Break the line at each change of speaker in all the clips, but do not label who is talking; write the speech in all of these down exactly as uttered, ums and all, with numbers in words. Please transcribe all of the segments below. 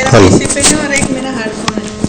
Hello.
PC पे है और एक मेरा हेडफोन है।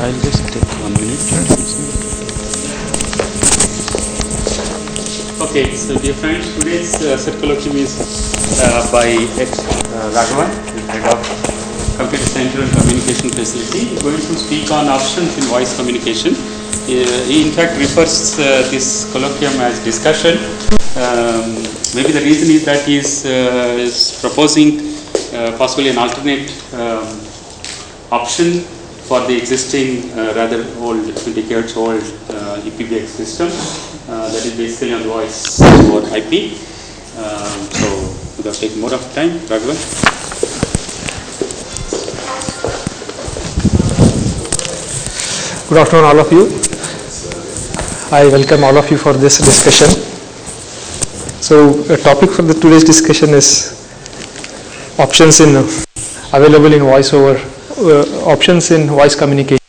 I'll just take one minute. Okay, so dear friends, today's uh, set colloquium is uh, by X uh, Raghavan, the head of Computer Center and Communication Facility. He's going to speak on options in voice communication. Uh, he in fact refers uh, this colloquium as discussion. Um, maybe the reason is that he is, uh, is proposing uh, possibly an alternate um, option for the existing uh, rather old, decades old uh, E P B X system uh, that is basically on voice over I P. Um, so without taking more of time, Raghavan.
Good afternoon all of you. I welcome all of you for this discussion. So the topic for the today's discussion is options in uh, available in voice over uh, options in voice communication.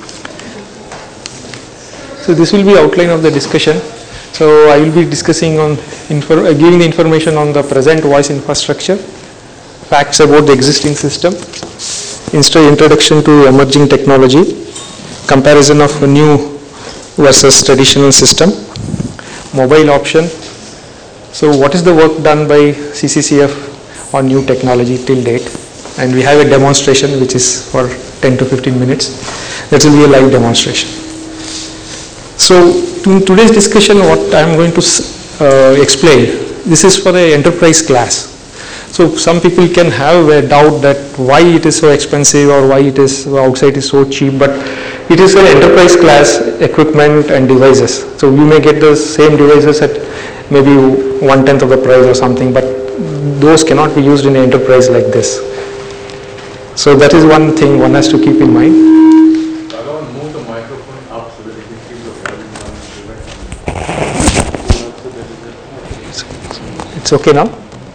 So this will be outline of the discussion. So I will be discussing on info, uh, giving the information on the present voice infrastructure, facts about the existing system, introduction to emerging technology, comparison of a new versus traditional system, mobile option. So what is the work done by C C C F on new technology till date? And we have a demonstration which is for ten to fifteen minutes. That will be a live demonstration. So in today's discussion, what I am going to uh, explain, this is for the enterprise class. So some people can have a doubt that why it is so expensive or why it is outside is so cheap, but it is an enterprise class equipment and devices. So you may get the same devices at maybe one tenth of the price or something, but those cannot be used in an enterprise like this. So that is one thing one has to keep in mind.
Move the microphone up so that it can keep the volume down.
It's okay now?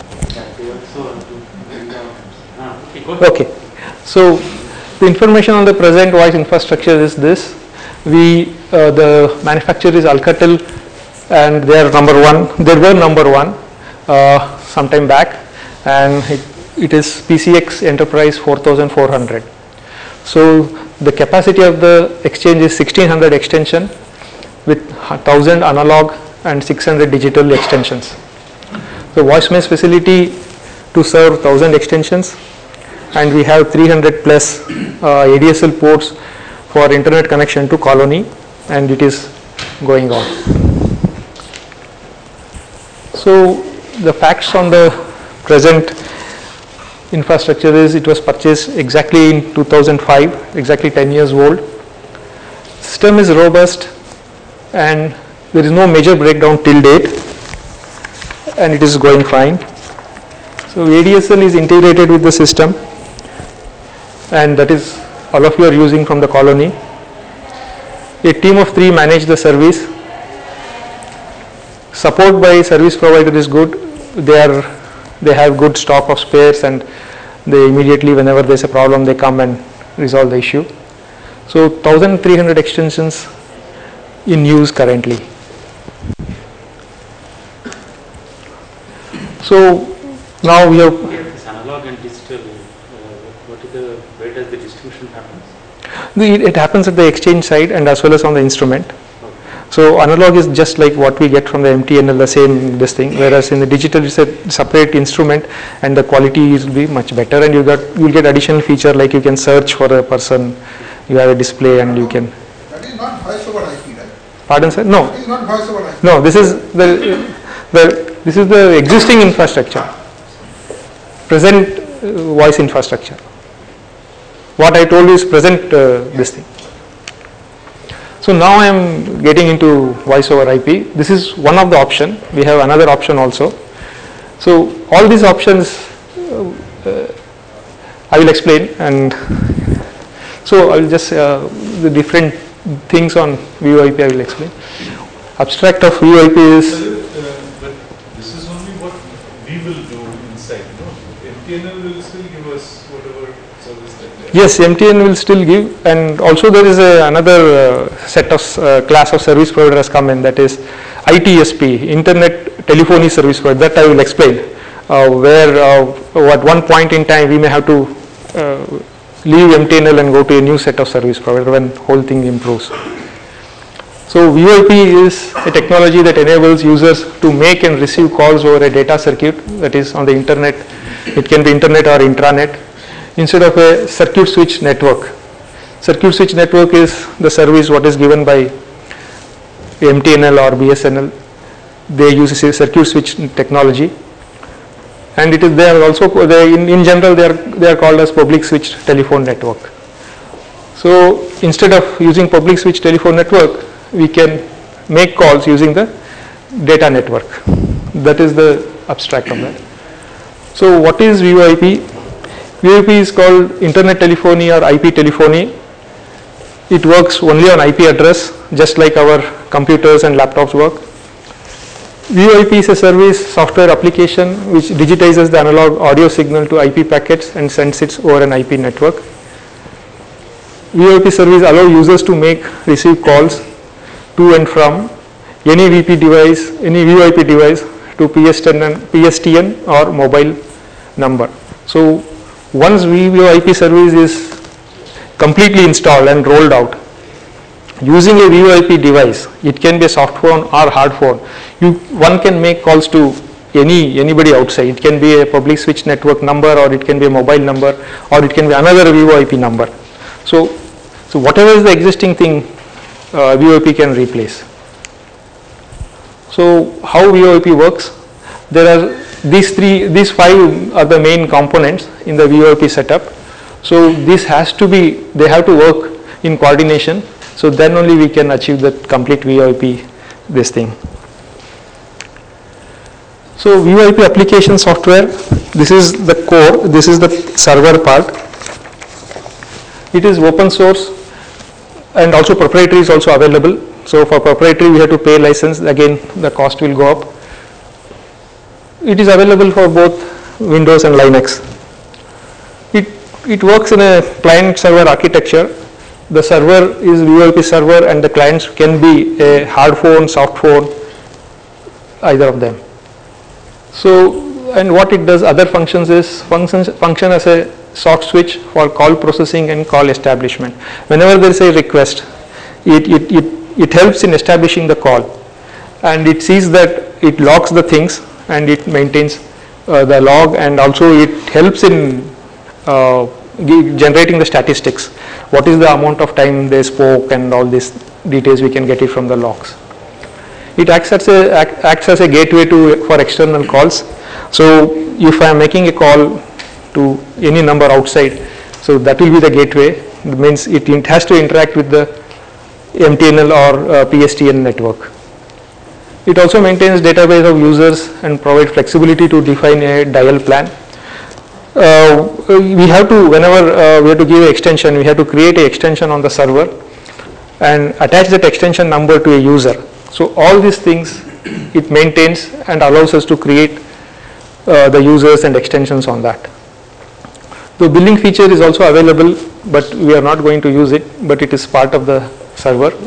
Okay. So the information on the present voice infrastructure is this. We uh, the manufacturer is Alcatel, and they are number one. They were number one uh, sometime back, and it, it is P C X Enterprise four thousand four hundred. So the capacity of the exchange is sixteen hundred extension with one thousand analog and six hundred digital extensions. The voice mesh facility to serve one thousand extensions, and we have three hundred plus uh, A D S L ports for internet connection to Colony, and it is going on. So the facts on the present infrastructure is it was purchased exactly in two thousand five, exactly ten years old. System is robust and there is no major breakdown till date, and it is going fine. So A D S L is integrated with the system, and that is all of you are using from the Colony. A team of three manage the service. Support by service provider is good. They are they have good stock of spares, and they immediately, whenever there is a problem, they come and resolve the issue. So one thousand three hundred extensions in use currently. So now we have
This analog and digital, uh, what is the, where does the distribution happen?
the, it happens at the exchange side and as well as on the instrument. So analog is just like what we get from the M T N L, the same this thing, whereas in the digital it's a separate instrument and the quality will be much better, and you got you'll get additional feature like you can search for a person, you have a display and you can.
That is not voice over I P, right?
Pardon sir? No.
That is not voice over I P.
No, this is the the this is the existing infrastructure. Present uh, voice infrastructure. What I told you is present uh, this thing. So now I am getting into voice over I P. This is one of the option. We have another option also. So all these options uh, uh, I will explain, and so I will just uh, the different things on V O I P I will explain. Abstract of V O I P is.
Uh, but this is only what we will do inside. No? M T N L will still give us whatever service that they have.
Yes, M T N will still give, and also there is a, another uh, set of uh, class of service provider has come in, that is I T S P, Internet Telephony Service Provider. That I will explain. Uh, where uh, at one point in time we may have to uh, leave M T N L and go to a new set of service provider when whole thing improves. So V O I P is a technology that enables users to make and receive calls over a data circuit that is on the internet. It can be internet or intranet instead of a circuit switch network. Circuit switch network is the service what is given by M T N L or B S N L. They use a circuit switch technology, and it is they are also they in, in general they are they are called as public switch telephone network. So instead of using public switch telephone network, we can make calls using the data network. That is the abstract of that. So what is V O I P? V O I P is called internet telephony or I P telephony. It works only on I P address, just like our computers and laptops work. V O I P is a service software application which digitizes the analog audio signal to I P packets and sends it over an I P network. V O I P service allows users to make, receive calls to and from any V P device, any V O I P device to P S T N, P S T N or mobile number. So once V O I P service is completely installed and rolled out, using a V O I P device, it can be a soft phone or hard phone. You, one can make calls to any anybody outside. It can be a public switch network number, or it can be a mobile number, or it can be another V O I P number. So, so whatever is the existing thing, uh, V O I P can replace. So how V O I P works? There are these three, these five are the main components in the V O I P setup. So this has to be, they have to work in coordination. So then only we can achieve the complete V O I P, this thing. So V O I P application software, this is the core, this is the server part. It is open source and also proprietary is also available. So for proprietary we have to pay license, again the cost will go up. It is available for both Windows and Linux. It, it works in a client server architecture. The server is V O I P server and the clients can be a hard phone, soft phone, either of them. So, and what it does, other functions is functions function as a soft switch for call processing and call establishment. Whenever there is a request, it, it, it, it helps in establishing the call, and it sees that it logs the things and it maintains uh, the log, and also it helps in uh, generating the statistics. What is the amount of time they spoke and all these details we can get it from the logs. It acts as a, act, acts as a gateway to for external calls. So if I am making a call to any number outside, so that will be the gateway. It means it, it has to interact with the M T N L or uh, P S T N network. It also maintains database of users and provide flexibility to define a dial plan. Uh, we have to, whenever uh, we have to give an extension, we have to create an extension on the server and attach that extension number to a user. So all these things it maintains and allows us to create uh, the users and extensions on that. The billing feature is also available, but we are not going to use it, but it is part of the server.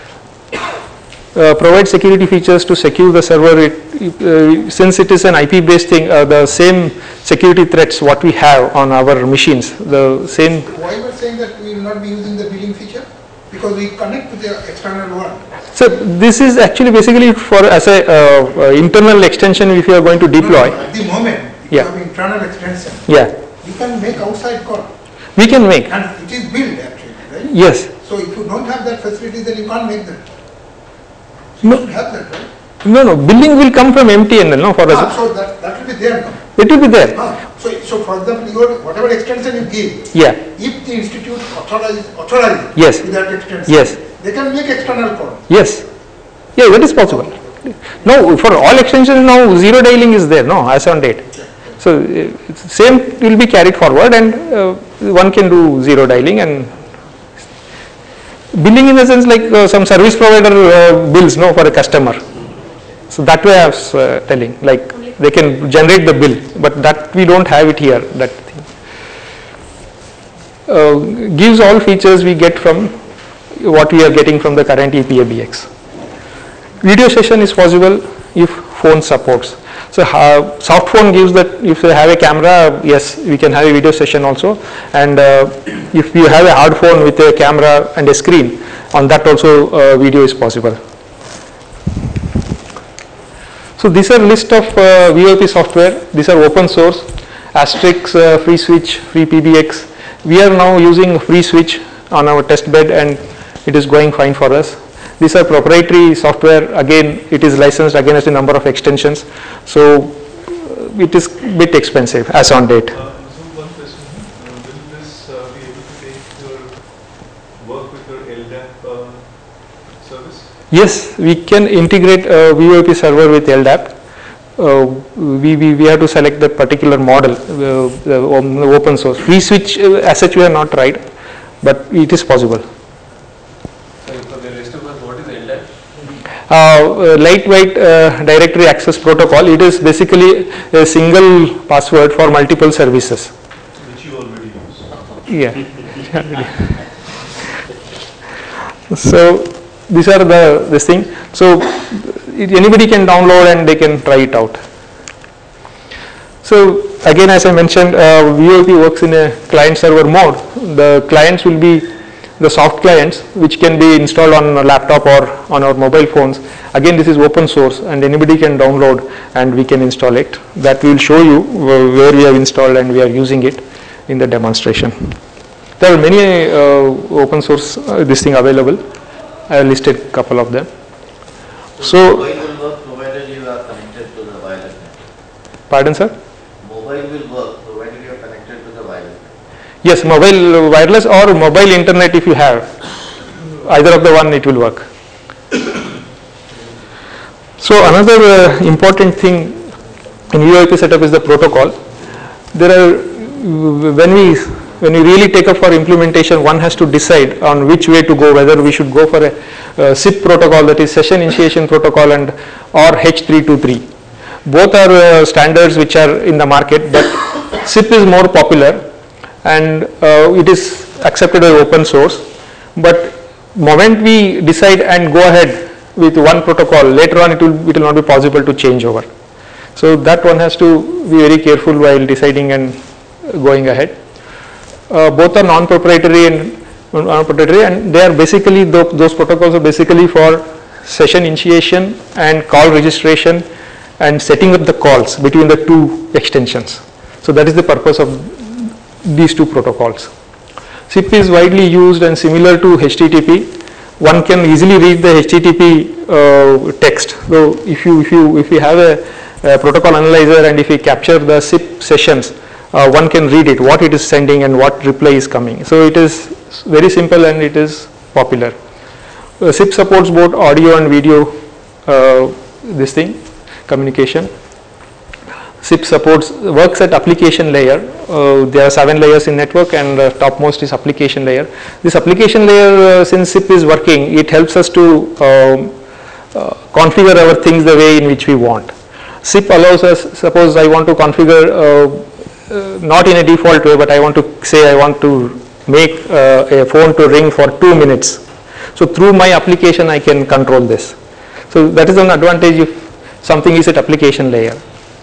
Uh, provide security features to secure the server. It, uh, since it is an I P based thing, uh, the same security threats what we have on our machines, the same.
Why you are saying that we will not be using the billing feature? Because we connect to the external world.
So this is actually basically for as a uh, uh, internal extension if you are going to deploy.
No, no, at the moment, if
Yeah.
you have internal extension,
Yeah,
you can make outside call,
we can make.
and it is built actually, right?
Yes.
So if you don't have that facility, then you can't make that.
No,
You should have that, right?
no, no. Billing will come from M T N L, no, for
Ah,
us.
so that, that will be there now.
It will be there.
Ah, so, so for example, your whatever extension you give,
Yeah.
if the institute authorize, authorize
Yes.
with that extension,
Yes.
they can make external call.
Yes. Yeah, that is possible. No, for all extensions now zero dialing is there, no, as on date. So uh, same will be carried forward, and uh, one can do zero dialing and billing in the sense like uh, some service provider uh, bills, no, for a customer. So that way I was uh, telling, like they can generate the bill, but that we don't have it here. That thing uh, gives all features we get from what we are getting from the current E P A B X. Video session is possible if phone supports. So uh, soft phone gives that if you have a camera, yes, we can have a video session also, and uh, if you have a hard phone with a camera and a screen, on that also uh, video is possible. So these are list of uh, V O I P software. These are open source. Asterix, uh, FreeSwitch, FreePBX. We are now using FreeSwitch on our test bed, and it is going fine for us. These are proprietary software. Again, it is licensed against a number of extensions. So uh, it is a bit expensive as on date.
Uh, so one question, uh, will this uh, be able to take your work with your L D A P uh, service?
Yes, we can integrate a V O I P server with L D A P. Uh, we, we, we have to select that particular model, uh, the open source. FreeSwitch uh, as such we have not tried, but it is possible.
So for the rest of us, what is L D A P?
Uh, uh, lightweight uh, directory access protocol. It is basically a single password for multiple services.
Which you already use.
Yeah. So these are the this thing. So it, anybody can download and they can try it out. So again, as I mentioned, uh, V O I P works in a client server mode. The clients will be the soft clients which can be installed on a laptop or on our mobile phones. Again, this is open source and anybody can download and we can install it. That we will show you where we have installed and we are using it in the demonstration. There are many uh, open source uh, this thing available. I have listed a couple of them. So,
mobile will work provided you are connected to the wireless network.
Pardon, sir?
Mobile will work provided you are connected to the wireless network.
Yes, mobile wireless or mobile internet if you have. Either of the one it will work. So another uh, important thing in V O I P setup is the protocol. There are, when we when we really take up for implementation, one has to decide on which way to go, whether we should go for a uh, S I P protocol, that is session initiation protocol, and or H three twenty-three. Both are uh, standards which are in the market, but S I P is more popular and uh, it is accepted as open source. But moment we decide and go ahead with one protocol, later on it will it will not be possible to change over. So that one has to be very careful while deciding and going ahead. Uh, both are non-proprietary and non-proprietary, and they are basically th those protocols are basically for session initiation and call registration and setting up the calls between the two extensions. So that is the purpose of these two protocols. S I P is widely used and similar to H T T P. One can easily read the H T T P uh, text. So if you if you if you have a, a protocol analyzer and if you capture the S I P sessions, uh, one can read it, what it is sending and what reply is coming. So it is very simple and it is popular. Uh, S I P supports both audio and video. Uh, this thing communication. S I P supports works at application layer. Uh, there are seven layers in network, and uh, topmost is application layer. This application layer, uh, since S I P is working, it helps us to um, uh, configure our things the way in which we want. S I P allows us, suppose I want to configure uh, uh, not in a default way, but I want to say I want to make uh, a phone to ring for two minutes. So through my application I can control this. So that is an advantage if something is at application layer.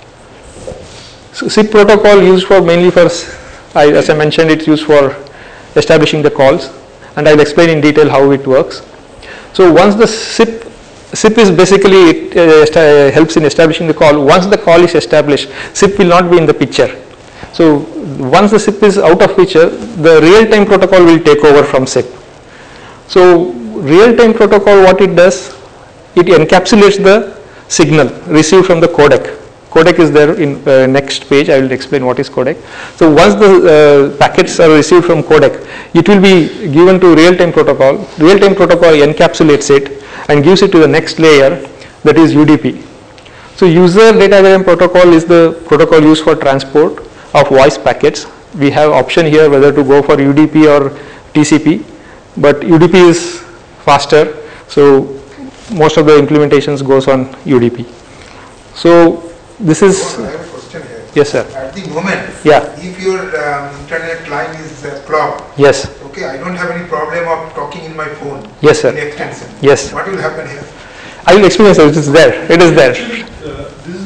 So S I P protocol used for mainly for, I, as I mentioned, it's used for establishing the calls, and I'll explain in detail how it works. So once the S I P, S I P is basically, it uh, helps in establishing the call. Once the call is established, S I P will not be in the picture. So once the S I P is out of picture, the real-time protocol will take over from S I P. So real-time protocol, what it does, it encapsulates the signal received from the codec. Codec is there in uh, next page. I will explain what is codec. So once the uh, packets are received from codec, it will be given to real-time protocol. Real-time protocol encapsulates it and gives it to the next layer, that is U D P. So user datagram protocol is the protocol used for transport of voice packets. We have option here whether to go for U D P or T C P, but U D P is faster. So most of the implementations goes on U D P. So this is,
I have a question here.
yes sir.
At the moment,
Yeah.
if your um, internet line is uh, clogged,
Yes.
okay, I don't have any problem of talking in my phone.
Yes, sir.
In extension.
Yes.
What will happen here?
I will explain, sir. It is there. It is there.
Uh,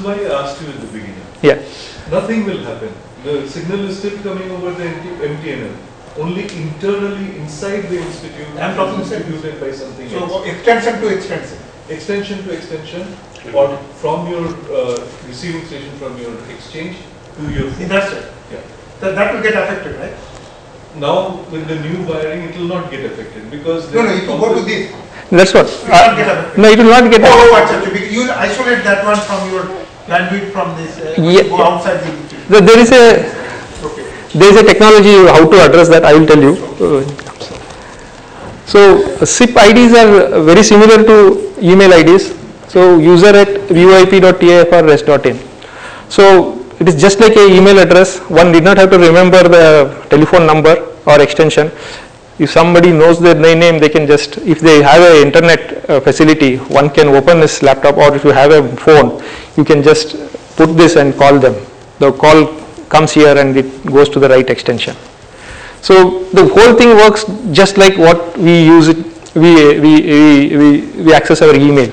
is why I asked you at the beginning.
Yeah.
Nothing will happen. The signal is still coming over the M T N L. Only internally inside the institute
I'm talking
is distributed by something
So
else.
extension to extension.
Extension to extension, or from your uh, receiving station, from your exchange to your phone.
That's it.
Yeah.
That, that will get affected, right?
Now with the new wiring, it will not get affected because
No, no, if you go to this,
That's what.
it will not get
Uh,
affected.
no, it will not get.
Oh, actually, you will isolate that one from your bandwidth from this, uh,
Yeah.
go outside the.
The- There is a
Okay.
there is a technology how to address that. I will tell you. Uh, So uh, S I P I Ds are very similar to email I Ds. So user at V O I P dot T I F R rest dot in. So it is just like a email address. One did not have to remember the telephone number or extension. If somebody knows their name, they can just, if they have an internet uh, facility, one can open this laptop, or if you have a phone, you can just put this and call them. The call comes here and it goes to the right extension. So the whole thing works just like what we use it, we, we, we, we, we access our email.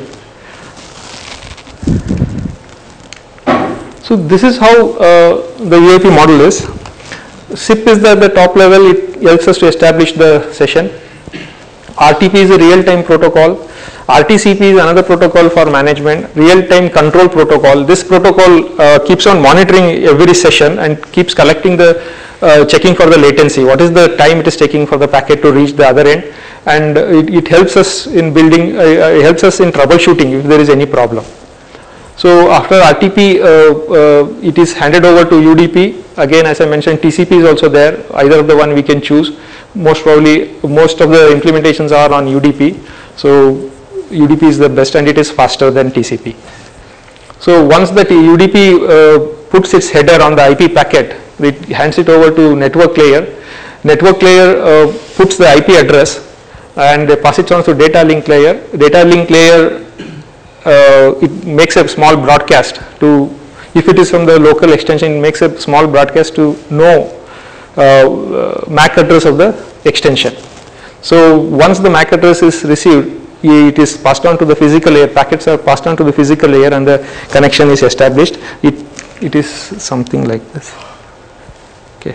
So this is how uh, the V I P model is. S I P is the, the top level, it helps us to establish the session. R T P is a real-time protocol. R T C P is another protocol for management, real-time control protocol. This protocol uh, keeps on monitoring every session and keeps collecting the, uh, checking for the latency. What is the time it is taking for the packet to reach the other end? And it, it helps us in building, uh, it helps us in troubleshooting if there is any problem. So after R T P, uh, uh, it is handed over to U D P. Again, as I mentioned, T C P is also there. Either of the one we can choose. Most probably, most of the implementations are on U D P. So U D P is the best, and it is faster than T C P. So once the U D P uh, puts its header on the I P packet, it hands it over to network layer. Network layer uh, puts the I P address and they pass it on to data link layer. Data link layer, uh, it makes a small broadcast to, if it is from the local extension, it makes a small broadcast to know uh, uh, M A C address of the extension. So once the M A C address is received, it is passed on to the physical layer, packets are passed on to the physical layer and the connection is established. It, it is something like this. Okay.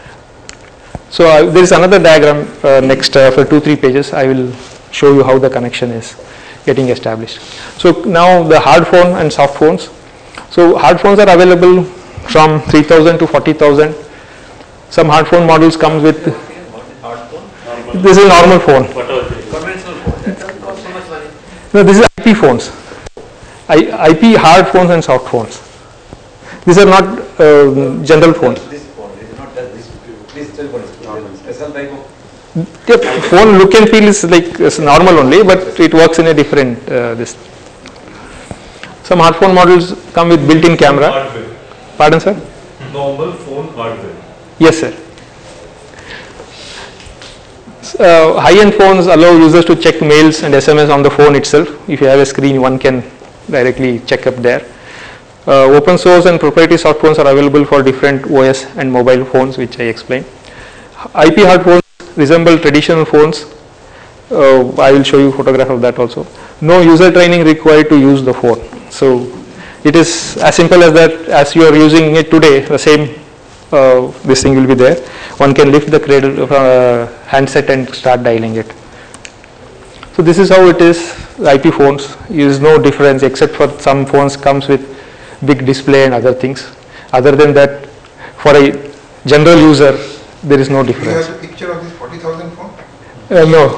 So uh, there is another diagram uh, next uh, for two, three pages. I will show you how the connection is getting established. So now the hard phone and soft phones. So hard phones are available from three thousand to forty thousand. Some hard phone models comes with, this is a normal phone.
Conventional phone. That doesn't cost so much money.
No, this is I P phones. I, IP hard phones and soft phones. These are not uh, general phones.
This phone, it is not just this. Please tell what is special type of.
The phone look and feel is like it's normal only, but it works in a different uh, this. Some hard phone models come with built-in camera.
Hardware.
Pardon, sir?
Normal phone hardware.
Yes, sir. Uh, high-end phones allow users to check mails and S M S on the phone itself. If you have a screen, one can directly check up there. Uh, open source and proprietary soft phones are available for different O S and mobile phones, which I explained. I P hard phones resemble traditional phones. Uh, I will show you a photograph of that also. No user training required to use the phone. So it is as simple as that. As you are using it today, the same uh, this thing will be there. One can lift the cradle uh, handset and start dialing it. So this is how it is. I P phones is no difference except for some phones comes with big display and other things. Other than that, for a general user, there is no
Do you
difference.
have a picture of this forty thousand phone?
Uh, no.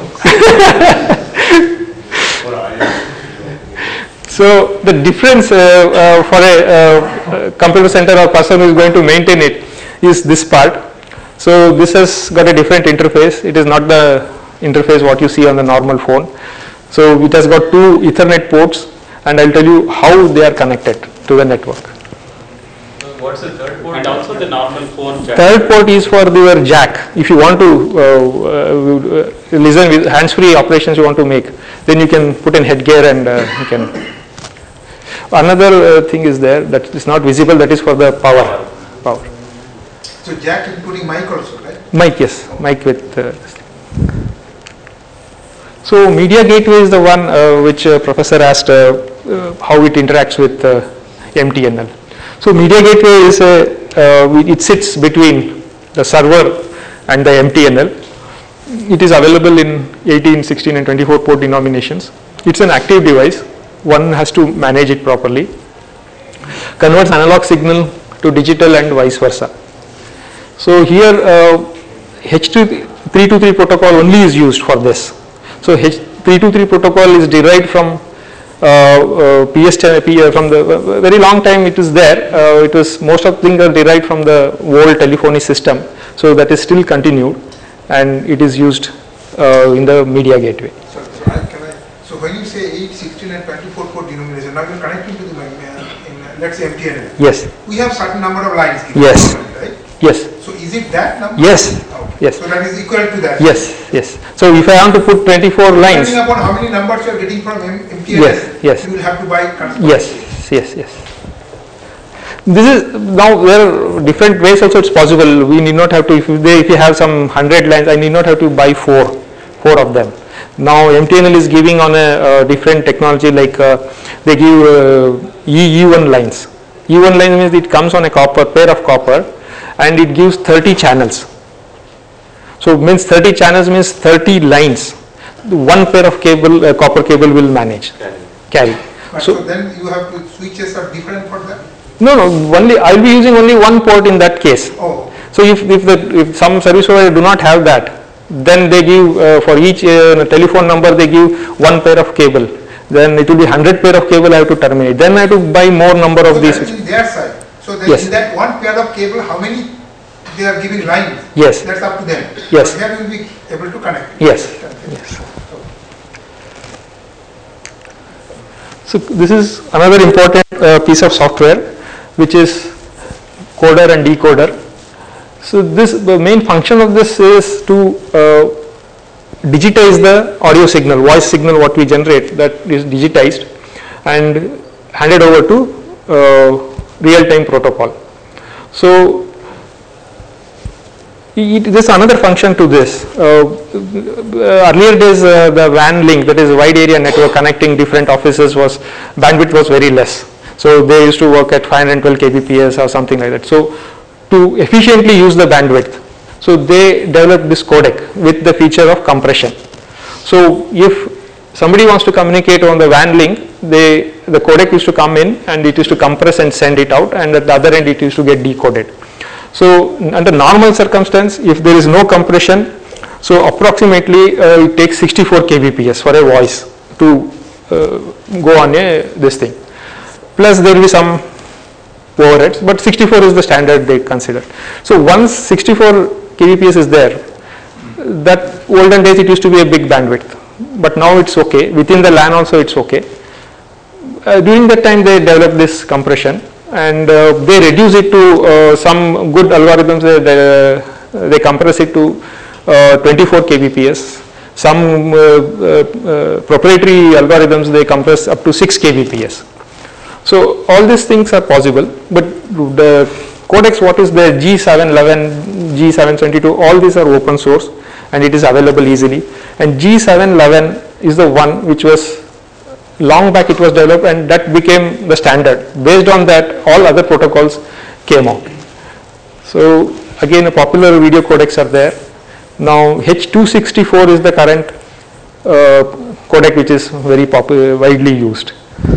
So the difference uh, uh, for a uh, computer center or person who is going to maintain it is this part. So this has got a different interface. It is not the interface what you see on the normal phone. So it has got two Ethernet ports, and I'll tell you how they are connected to the network.
What's the third port?
And also the normal phone jack.
Third port is for your jack. If you want to uh, uh, listen with hands-free operations you want to make, then you can put in headgear and uh, you can. Another uh, thing is there that is not visible, that is for the power. Power.
So jack including mic also, right?
Mic, yes, mic with. Uh, this thing. So media gateway is the one uh, which uh, professor asked uh, uh, how it interacts with uh, M T N L. So media gateway is a, uh, it sits between the server and the M T N L. It is available in eighteen, sixteen and twenty-four port denominations. It's an active device. One has to manage it properly. Converts analog signal to digital and vice versa. So here uh, H three two three protocol only is used for this. So H three two three protocol is derived from uh, uh, P S from the uh, very long time it is there. Uh, it was most of things are derived from the old telephony system. So that is still continued, and it is used uh, in the media gateway.
So, so, I, can I, so when you say eight, sixteen and twenty-four port denomination, now you're connecting to the uh, in, uh, let's say M T N L.
Yes.
We have certain number of lines given.
Yes.
Right?
Yes.
So is it that number?
Yes.
Okay.
Yes.
So that is equal to that.
Yes. Yes. So if I want to put twenty-four lines.
Depending upon how many numbers you are getting from M T N L,
Yes. Yes.
you will have to buy.
Yes. Yes. Yes. This is now there are different ways also it's possible. We need not have to, if they if you have some hundred lines, I need not have to buy four, four of them. Now M T N L is giving on a, a different technology, like uh, they give uh, E one lines. E one lines means it comes on a copper, pair of copper, and it gives thirty channels. So means thirty channels means thirty lines. One pair of cable, uh, copper cable will manage, carry. carry.
But so, so then you have to switches are different for that?
No, no, only I will be using only one port in that case.
Oh.
So if, if, the, if some service provider do not have that, then they give uh, for each uh, telephone number they give one pair of cable. Then it will be one hundred pair of cable I have to terminate. Then I have to buy more number of
so
these.
That is in their side. So then
yes.
in that one pair of cable, how many they are giving lines?
Yes.
That's up to them.
Yes.
But here you will be able to connect.
Yes. Yes. So this is another important uh, piece of software, which is coder and decoder. So this, the main function of this is to uh, digitize the audio signal, voice signal what we generate, that is digitized and handed over to uh, real-time protocol. So it, there's another function to this. Uh, earlier days uh, the W A N link, that is wide area network connecting different offices, was bandwidth was very less. So they used to work at five hundred twelve kilobits or something like that. So to efficiently use the bandwidth, so they developed this codec with the feature of compression. So if somebody wants to communicate on the W A N link, they, the codec used to come in and it used to compress and send it out, and at the other end it used to get decoded. So under normal circumstance, if there is no compression, so approximately uh, it takes sixty-four kilobits for a voice to uh, go on a this thing. Plus there will be some overheads, but sixty-four is the standard they consider. So once sixty-four kilobits is there, that olden days it used to be a big bandwidth, but now it's okay. Within the LAN also it's okay. Uh, during that time they developed this compression, and uh, they reduce it to uh, some good algorithms. Uh, they, uh, they compress it to uh, twenty-four kilobits. Some uh, uh, uh, proprietary algorithms they compress up to six kilobits. So all these things are possible, but the codecs, what is the G seven eleven, G seven twenty-two, all these are open source and it is available easily. And G seven eleven is the one which was long back it was developed, and that became the standard. Based on that, all other protocols came out. So again, a popular video codecs are there. Now H two sixty-four is the current uh, codec which is very popular, widely used.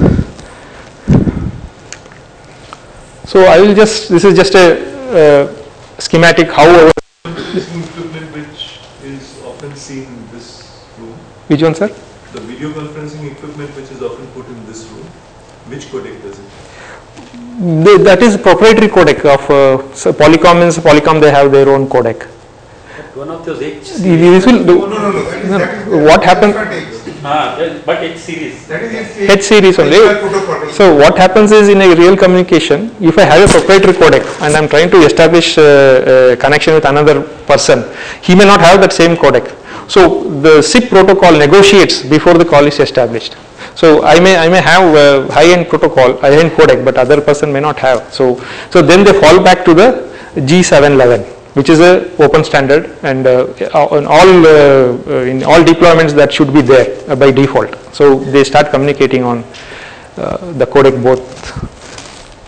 So I will just, this is just a uh, schematic how our
equipment which is often seen in this room.
Which one, sir?
The video conferencing equipment which is often put in this room, which codec does it?
The, that is proprietary codec of uh, so Polycom. Is Polycom, they have their own codec.
One of those H.
This will do,
No, no, no. That is,
no,
that is
what happened?
Ah, that- but H series.
That is
H series only. So what happens is, in a real communication, if I have a proprietary codec and I am trying to establish a, a connection with another person, he may not have that same codec. So the S I P protocol negotiates before the call is established. So I may I may have a high-end protocol, high-end codec, but other person may not have. So so then they fall back to the G seven eleven, which is a open standard, and uh, in all uh, in all deployments that should be there uh, by default. So they start communicating on uh, the codec both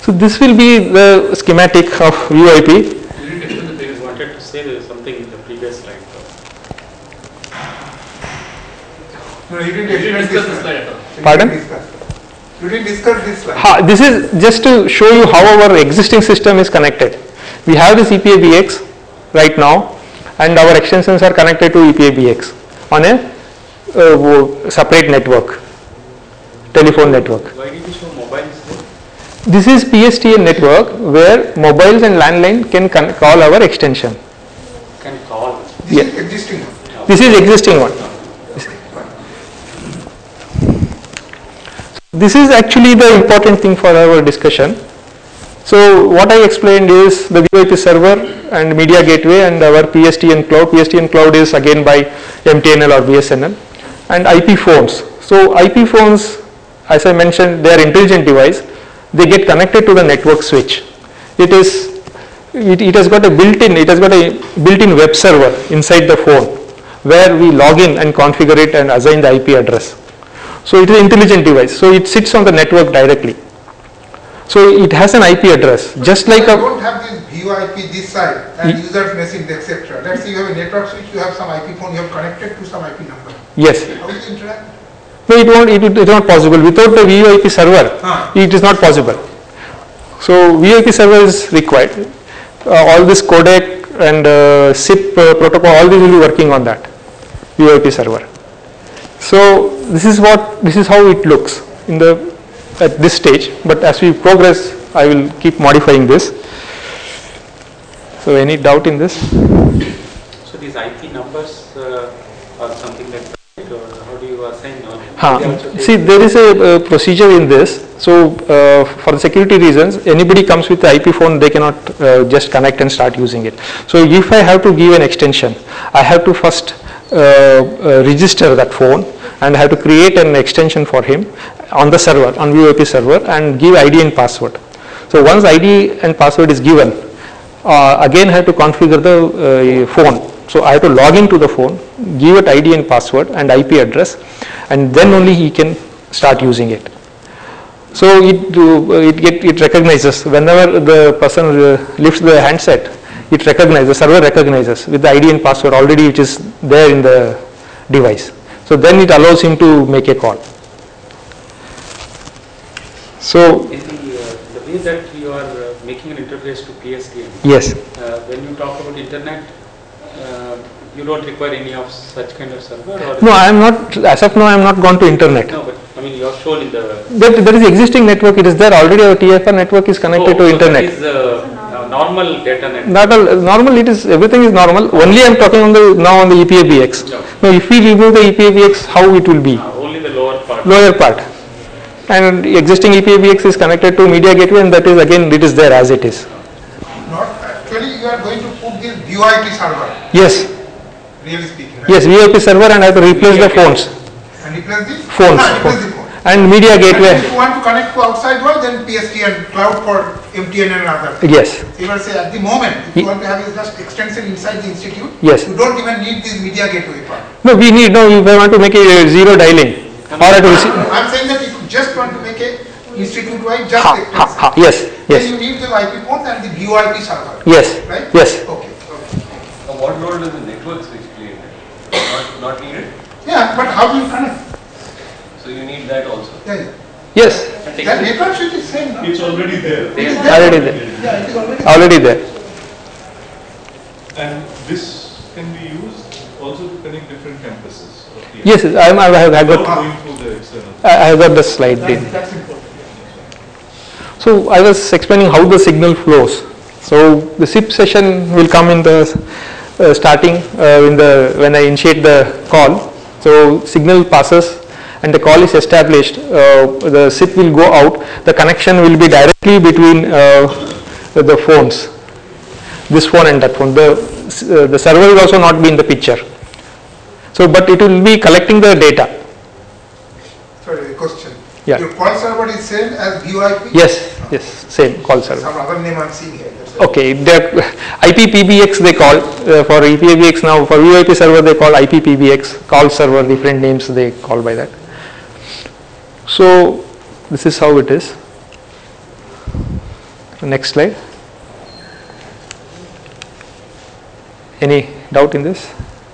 So this will be the schematic of V O I P.
You didn't explain the previous. Wanted to say there is something in the previous slide.
No, you didn't
You didn't
explain
discuss the
this
slide
slide.
at all.
You
Pardon?
didn't discuss. You didn't discuss this slide.
Ha, this is just to show you how our existing system is connected. We have this E P A B X right now, and our extensions are connected to E P A B X on a uh, separate network, telephone network.
Why did you show mobiles there?
This is P S T N network where mobiles and landline can con- call our extension.
Can call.
This
Yeah.
is existing one.
This is existing one. This is actually the important thing for our discussion. So what I explained is the V O I P server and media gateway and our P S T N cloud. P S T N cloud is again by M T N L or B S N L, and I P phones. So I P phones, as I mentioned, they are intelligent device. They get connected to the network switch. It is it, it has got a built-in it has got a built-in web server inside the phone where we log in and configure it and assign the I P address. So it is an intelligent device. So it sits on the network directly. So it has an I P address, just like
I
a
don't have this V O I P this side and users machines, et cetera. Let's say you have a network switch, you have some I P phone, you have connected to some I P number.
yes.
How will you interact?
No, it won't. It, it is not possible without the V O I P server.
Huh.
It is not possible. So V O I P server is required. Uh, all this codec and uh, S I P uh, protocol, all these will be working on that V O I P server. So this is what this is how it looks in the at this stage. But as we progress, I will keep modifying this. So any doubt in this?
So these I P numbers uh, are something like that, or how do you assign on?
Huh. See, there is a, uh procedure in this. So, uh, for security reasons, anybody comes with the I P phone, they cannot uh, just connect and start using it. So, if I have to give an extension, I have to first uh, uh, register that phone and I have to create an extension for him on the server, on V O I P server, and give I D and password. So, once I D and password is given, uh, again I have to configure the uh, phone. So, I have to log into the phone, give it I D and password and I P address, and then only he can start using it. So it uh, it get it recognizes whenever the person uh, lifts the handset, it recognizes, the server recognizes with the I D and password already which is there in the device. So then it allows him to make a call. So
In the, uh, the way that you are uh, making an interface to P S T N,
yes,
uh, when you talk about internet, uh, you don't require any of such kind of server? Or
no, I am not, as of now I am not gone to internet.
No, but I mean you are shown in the...
That, there is existing network, it is there already, our T F R network is connected
Oh,
to
so
internet.
that is uh, normal data network.
Not all, normal, it is, everything is normal, only I am talking on the, now on the E P A B X.
No.
Now if we remove the E P A B X, how it will be?
Uh, only the lower part.
Lower part. And existing E P A B X is connected to media gateway, and that is again, it is there as it is.
Not actually, you are going to put this V O I P server,
Yes,
really speaking. Right?
yes, V I P server, and I have to replace the phones.
And replace the
Phones.
Ah, replace the phone.
And media
And
gateway,
if you want to connect to outside world, then P S T N cloud for M T N and other.
yes,
So you are say at the moment, if
Ye-
you want to have a just extension inside the institute,
Yes.
you don't even need this media gateway part.
no, we need, no, if I want to make a zero dialing, or I have to receive,
I'm saying that if you just want to make a institute-wide just
ha,
extension,
ha, ha, yes,
then
yes,
you need the I P port and the V O I P server,
yes,
right?
yes.
Okay, okay.
Now, what role does the network switch play in it? Not, not needed?
Yeah, but how do you connect?
So you need that also.
Yeah, yeah.
Yes,
That network switch is same, no?
It's already there.
It is
already there,
Yeah, it is already.
already there.
And this can be used also to connect different campuses. of the-
Yes, I am, I have, I
Without
got,
going through the external.
I I have got the slide in.
That's, that's important.
So I was explaining how the signal flows. So the S I P session will come in the uh, starting uh, in the when I initiate the call. So signal passes and the call is established. Uh, the S I P will go out. The connection will be directly between uh, the phones, this phone and that phone. The uh, the server will also not be in the picture. So, but it will be collecting the data.
Sorry, a question.
Yeah.
Your call server is same as V O I P?
Yes, yes, same call server.
Some other name I'm seeing here. That's why.
Okay, the I P P B X they call uh, for E P A B X now, for V O I P server they call I P P B X, call server, different names they call by that. So this is how it is. Next slide. Any doubt in this?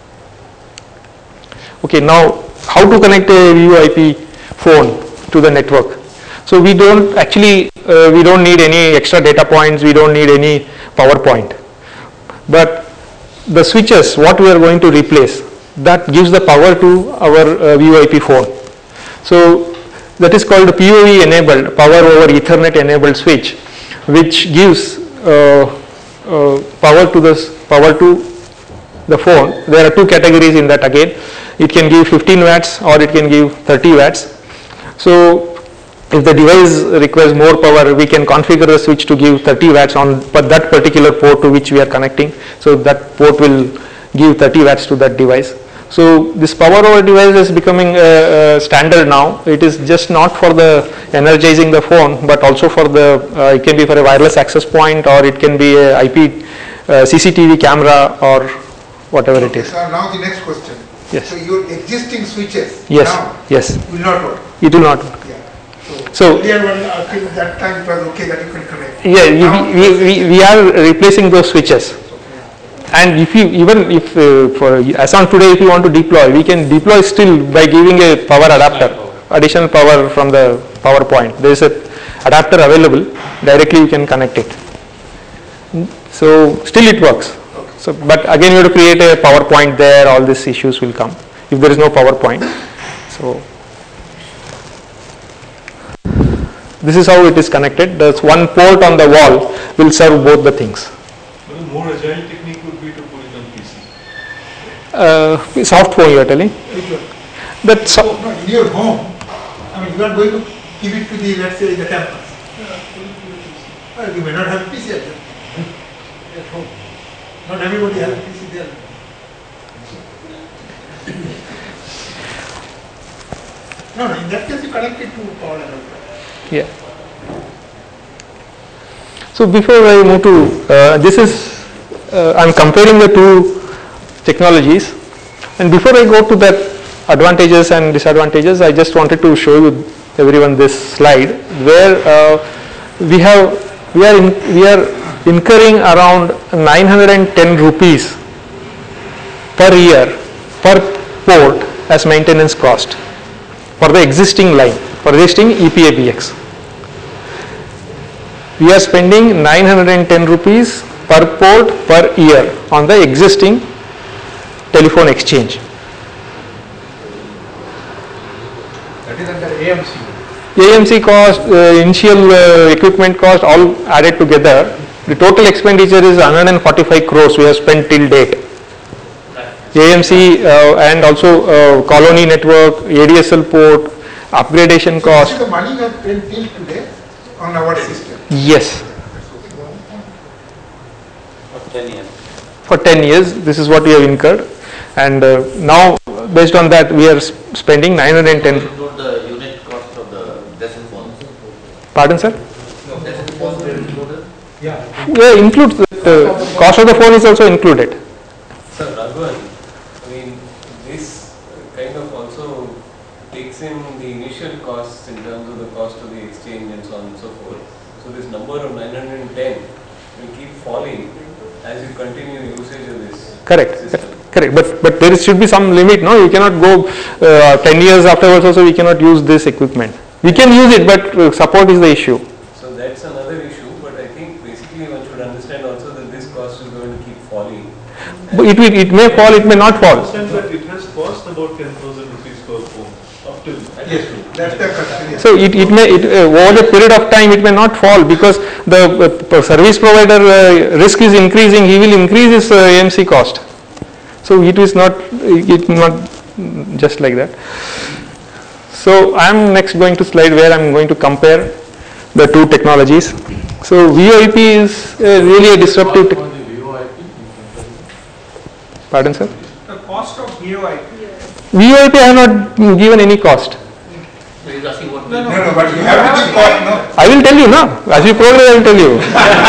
Okay, now how to connect a V O I P phone to the network? So we don't actually, uh, we don't need any extra data points, we don't need any power point. But the switches, what we are going to replace, that gives the power to our uh, V O I P phone. So that is called P O E enabled, power over Ethernet enabled switch, which gives uh, uh, power to the power to the phone. There are two categories in that again. It can give fifteen watts or it can give thirty watts. So if the device requires more power, we can configure the switch to give thirty watts on but that particular port to which we are connecting. So that port will give thirty watts to that device. So this power over device is becoming a, a standard now. It is just not for the energizing the phone, but also for the, uh, it can be for a wireless access point, or it can be a I P uh, C C T V camera or whatever it is.
So now the next question.
Yes.
So your existing switches
Yes.
now
Yes.
will not work.
It will not work.
Yeah. So,
So-
earlier one, uh, till that time it was okay that you can connect.
Yeah,
Now
we, we, we, we are replacing those switches. And if you, even if uh, for as on today, if you want to deploy, we can deploy still by giving a power adapter, additional power from the power point. There is a adapter available, directly you can connect it. So still it works. So, but again you have to create a power point there, all these issues will come if there is no power point. So this is how it is connected. There's one port on the wall will serve both the things.
But a more agile technique would be to put it on P C.
Uh, soft phone you are telling? That so,
No, in your home, I mean, you are going to give it to the, let's say, the campus. Well, you may not have a P C at home. At home. Not everybody has a P C there. No, no, in that case you connect it to power adapter.
yeah. So before I move to, uh, this is, uh, I'm comparing the two technologies, and before I go to that advantages and disadvantages, I just wanted to show you everyone this slide where uh, we have, we are, in, we are incurring around nine hundred ten rupees per year per port as maintenance cost for the existing line, for existing E P A B X. We are spending nine hundred ten rupees per port per year on the existing telephone exchange.
That is under A M C.
A M C cost, uh, initial uh, equipment cost, all added together, the total expenditure is one hundred forty-five crores we have spent till date. A M C uh, and also uh, colony network, A D S L port, upgradation
So
cost.
this is the money you have spent till today on our system.
Yes,
For ten years.
for ten years, this is what we have incurred, and uh, now based on that, we are sp- spending nine hundred ten.
Include the unit cost of the decimal phones.
Pardon, sir?
Decimal phones are included.
Yeah, includes the uh, cost of the phone is also included.
Sir Raghavan, I mean, this kind of also takes in the initial costs in terms of the cost of the exchange and so on and so forth. So this number of nine hundred ten will keep falling as you continue usage of this
Correct.
system.
Correct. But but there should be some limit, no? You cannot go uh, ten years afterwards also. We cannot use this equipment. We can use it, but uh, support is the issue.
So that's another issue, but I think basically one should understand also that this cost is going to keep falling.
But it will, it may fall, it may not fall.
Understand that it has cost about ten thousand rupees per phone up till.
Yes, that's the question.
So it, it may it, uh, over the period of time it may not fall because the uh, service provider uh, risk is increasing. He will increase his uh, A M C cost. So it is not it not just like that. So I am next going to slide where I am going to compare the two technologies. So V O I P is uh, really a disruptive. Te- Pardon, sir?
The cost of V O I P.
V O I P I have not given any cost.
So he's asking what
No, no, but you have to give cost, no?
I will tell you now. As you progress, I will tell you.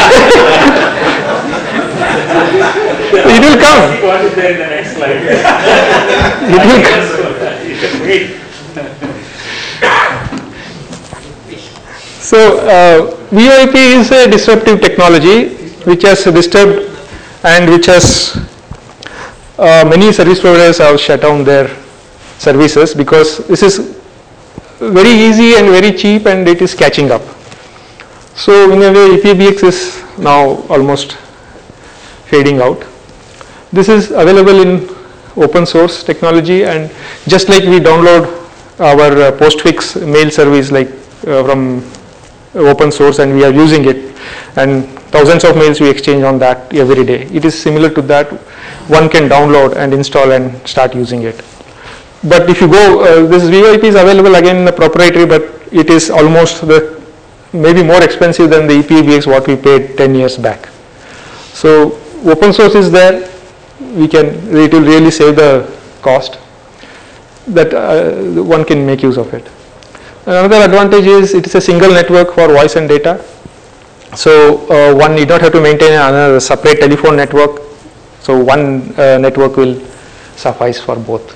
It will come.
What is there in the next slide?
It will come.
Wait.
So uh, V O I P is a disruptive technology which has disturbed and which has uh, many service providers have shut down their services because this is very easy and very cheap and it is catching up. So in a way E P A B X is now almost fading out. This is available in open source technology, and just like we download our uh, postfix mail service like uh, from open source and we are using it, and thousands of mails we exchange on that every day. It is similar to that. One can download and install and start using it. But if you go, uh, this V O I P is available again in the proprietary, but it is almost the maybe more expensive than the E P A B X what we paid ten years back. So open source is there. We can, it will really save the cost that uh, one can make use of it. Another advantage is it is a single network for voice and data. So uh, one need not have to maintain another separate telephone network. So one uh, network will suffice for both.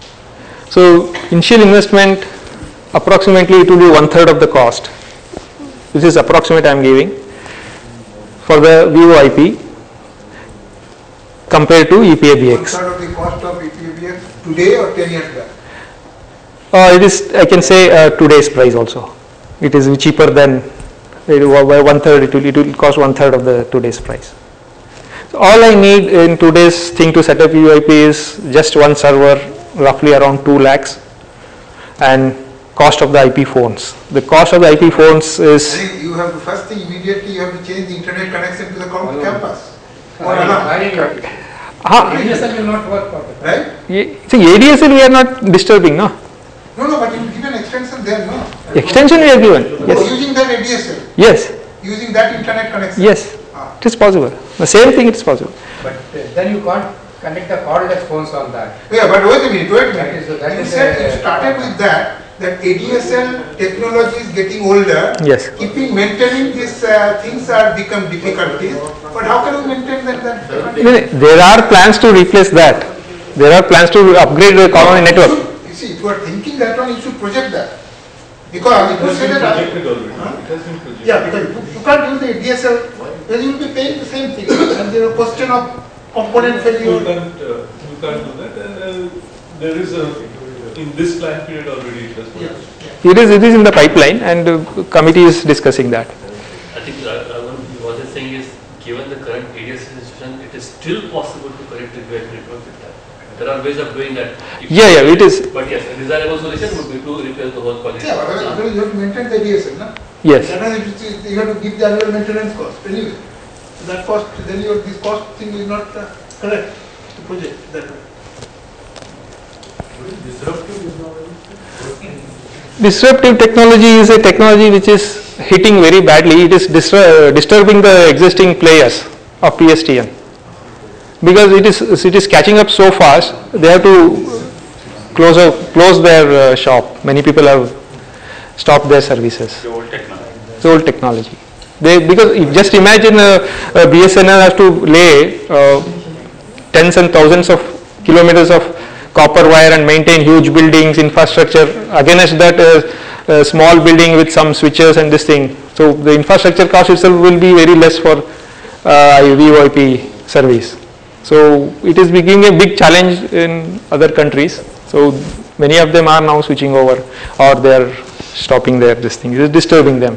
So initial investment approximately it will be one third of the cost. This is approximate I am giving for the V O I P compared to E P A B X.
One third of the cost of E P A B X today or ten years back?
Uh, it is, I can say uh, today's price also. It is cheaper than uh, one third, it will, it will cost one third of the today's price. So all I need in today's thing to set up V O I P is just one server, roughly around two lakhs, and cost of the I P phones. The cost of the I P phones is.
I think you have the first thing immediately you have to change the internet connection to the com- campus. Or
Ah,
A D S L will not work for that.
right?
see, A D S L we are not disturbing, no?
No, no, but you give an extension there, no?
Extension we have given.
Oh,
Yes.
using that A D S L,
Yes.
using that internet connection.
Yes.
Ah.
It is possible. The same thing it is possible.
But uh, then you can't connect the cordless phones on that.
Yeah, but wait a minute, wait a
That
minute.
is- that
you
is
said
a-
you started with that, that A D S L technology is getting older.
Yes.
Keeping, maintaining these uh, things are become difficulties. But how can you maintain that? that
There are plans to replace that. There are plans to upgrade the common network.
You see, if you are thinking that one, you should project that. Because
It
if you
has
say
been
that,
projected already.
Huh?
It has been projected.
yeah, because you, you can't use the A D S L, then you will be paying the same thing. And there is a question of component
You
failure.
can't, uh, you can't do that. And uh, there is a, in this plan period already it has been.
Yeah.
It is, it is in the pipeline, and uh, committee is discussing that.
I think uh, uh, what he's saying is, given the current A D S L situation, it is still possible to connect the V O I P network with that. There are ways of doing that. If
Yeah, yeah, it is.
But yes, a desirable solution would be to replace the whole college.
Yeah, otherwise, otherwise you have to maintain the A D S L, no?
Yes.
Otherwise it is- you have to give the annual maintenance cost anyway. So that cost, then your, this cost thing is not uh, correct to project that way.
Disruptive technology is a technology which is hitting very badly. It is dis- uh, disturbing the existing players of P S T N because it is it is catching up so fast. They have to close up, close their uh, shop. Many people have stopped their services.
The old technology.
It's old technology. They because if just imagine uh, uh, B S N L has to lay uh, tens and thousands of kilometers of copper wire and maintain huge buildings, infrastructure. Against that, uh, a small building with some switches and this thing. So the infrastructure cost itself will be very less for uh, V O I P service. So it is becoming a big challenge in other countries. So many of them are now switching over, or they are stopping their this thing. It is disturbing them.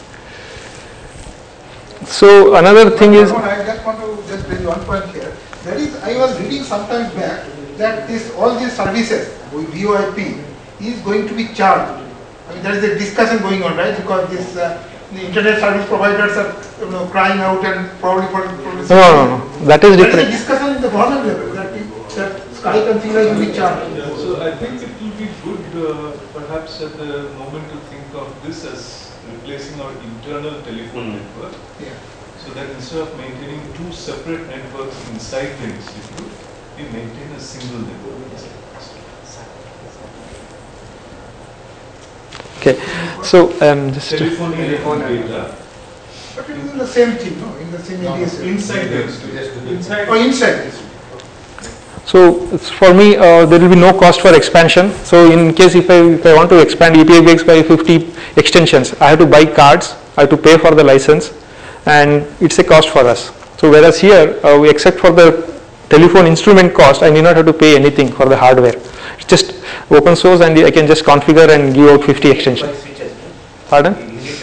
So another thing is.
I just want to just raise one point here. That is, I was reading sometimes back that this all these services with V O I P is going to be charged. I mean, there is a discussion going on, right? Because this uh, the internet service providers are you know crying out and probably for. for
No, no, no, that is
There
different.
is a discussion in the government level that we, that Skype and Things will be charged.
Yeah, so I think it will be good uh, perhaps at the moment to think of this as replacing our internal telephone
Mm.
network.
Yeah.
So that instead of maintaining two separate networks inside the institute, we maintain a single network inside the institute.
Okay, so um, just to-
Telephony and data
But it is in the same thing, no? In the same A D S L.
inside the institute.
Oh, inside this.
So it's for me, uh, there will be no cost for expansion. So in case if I, if I want to expand E P A B X by fifty extensions, I have to buy cards, I have to pay for the license, and it's a cost for us. So whereas here, uh, except for the telephone instrument cost, I need not have to pay anything for the hardware. It's just open source, and I can just configure and give out fifty extensions. Pardon?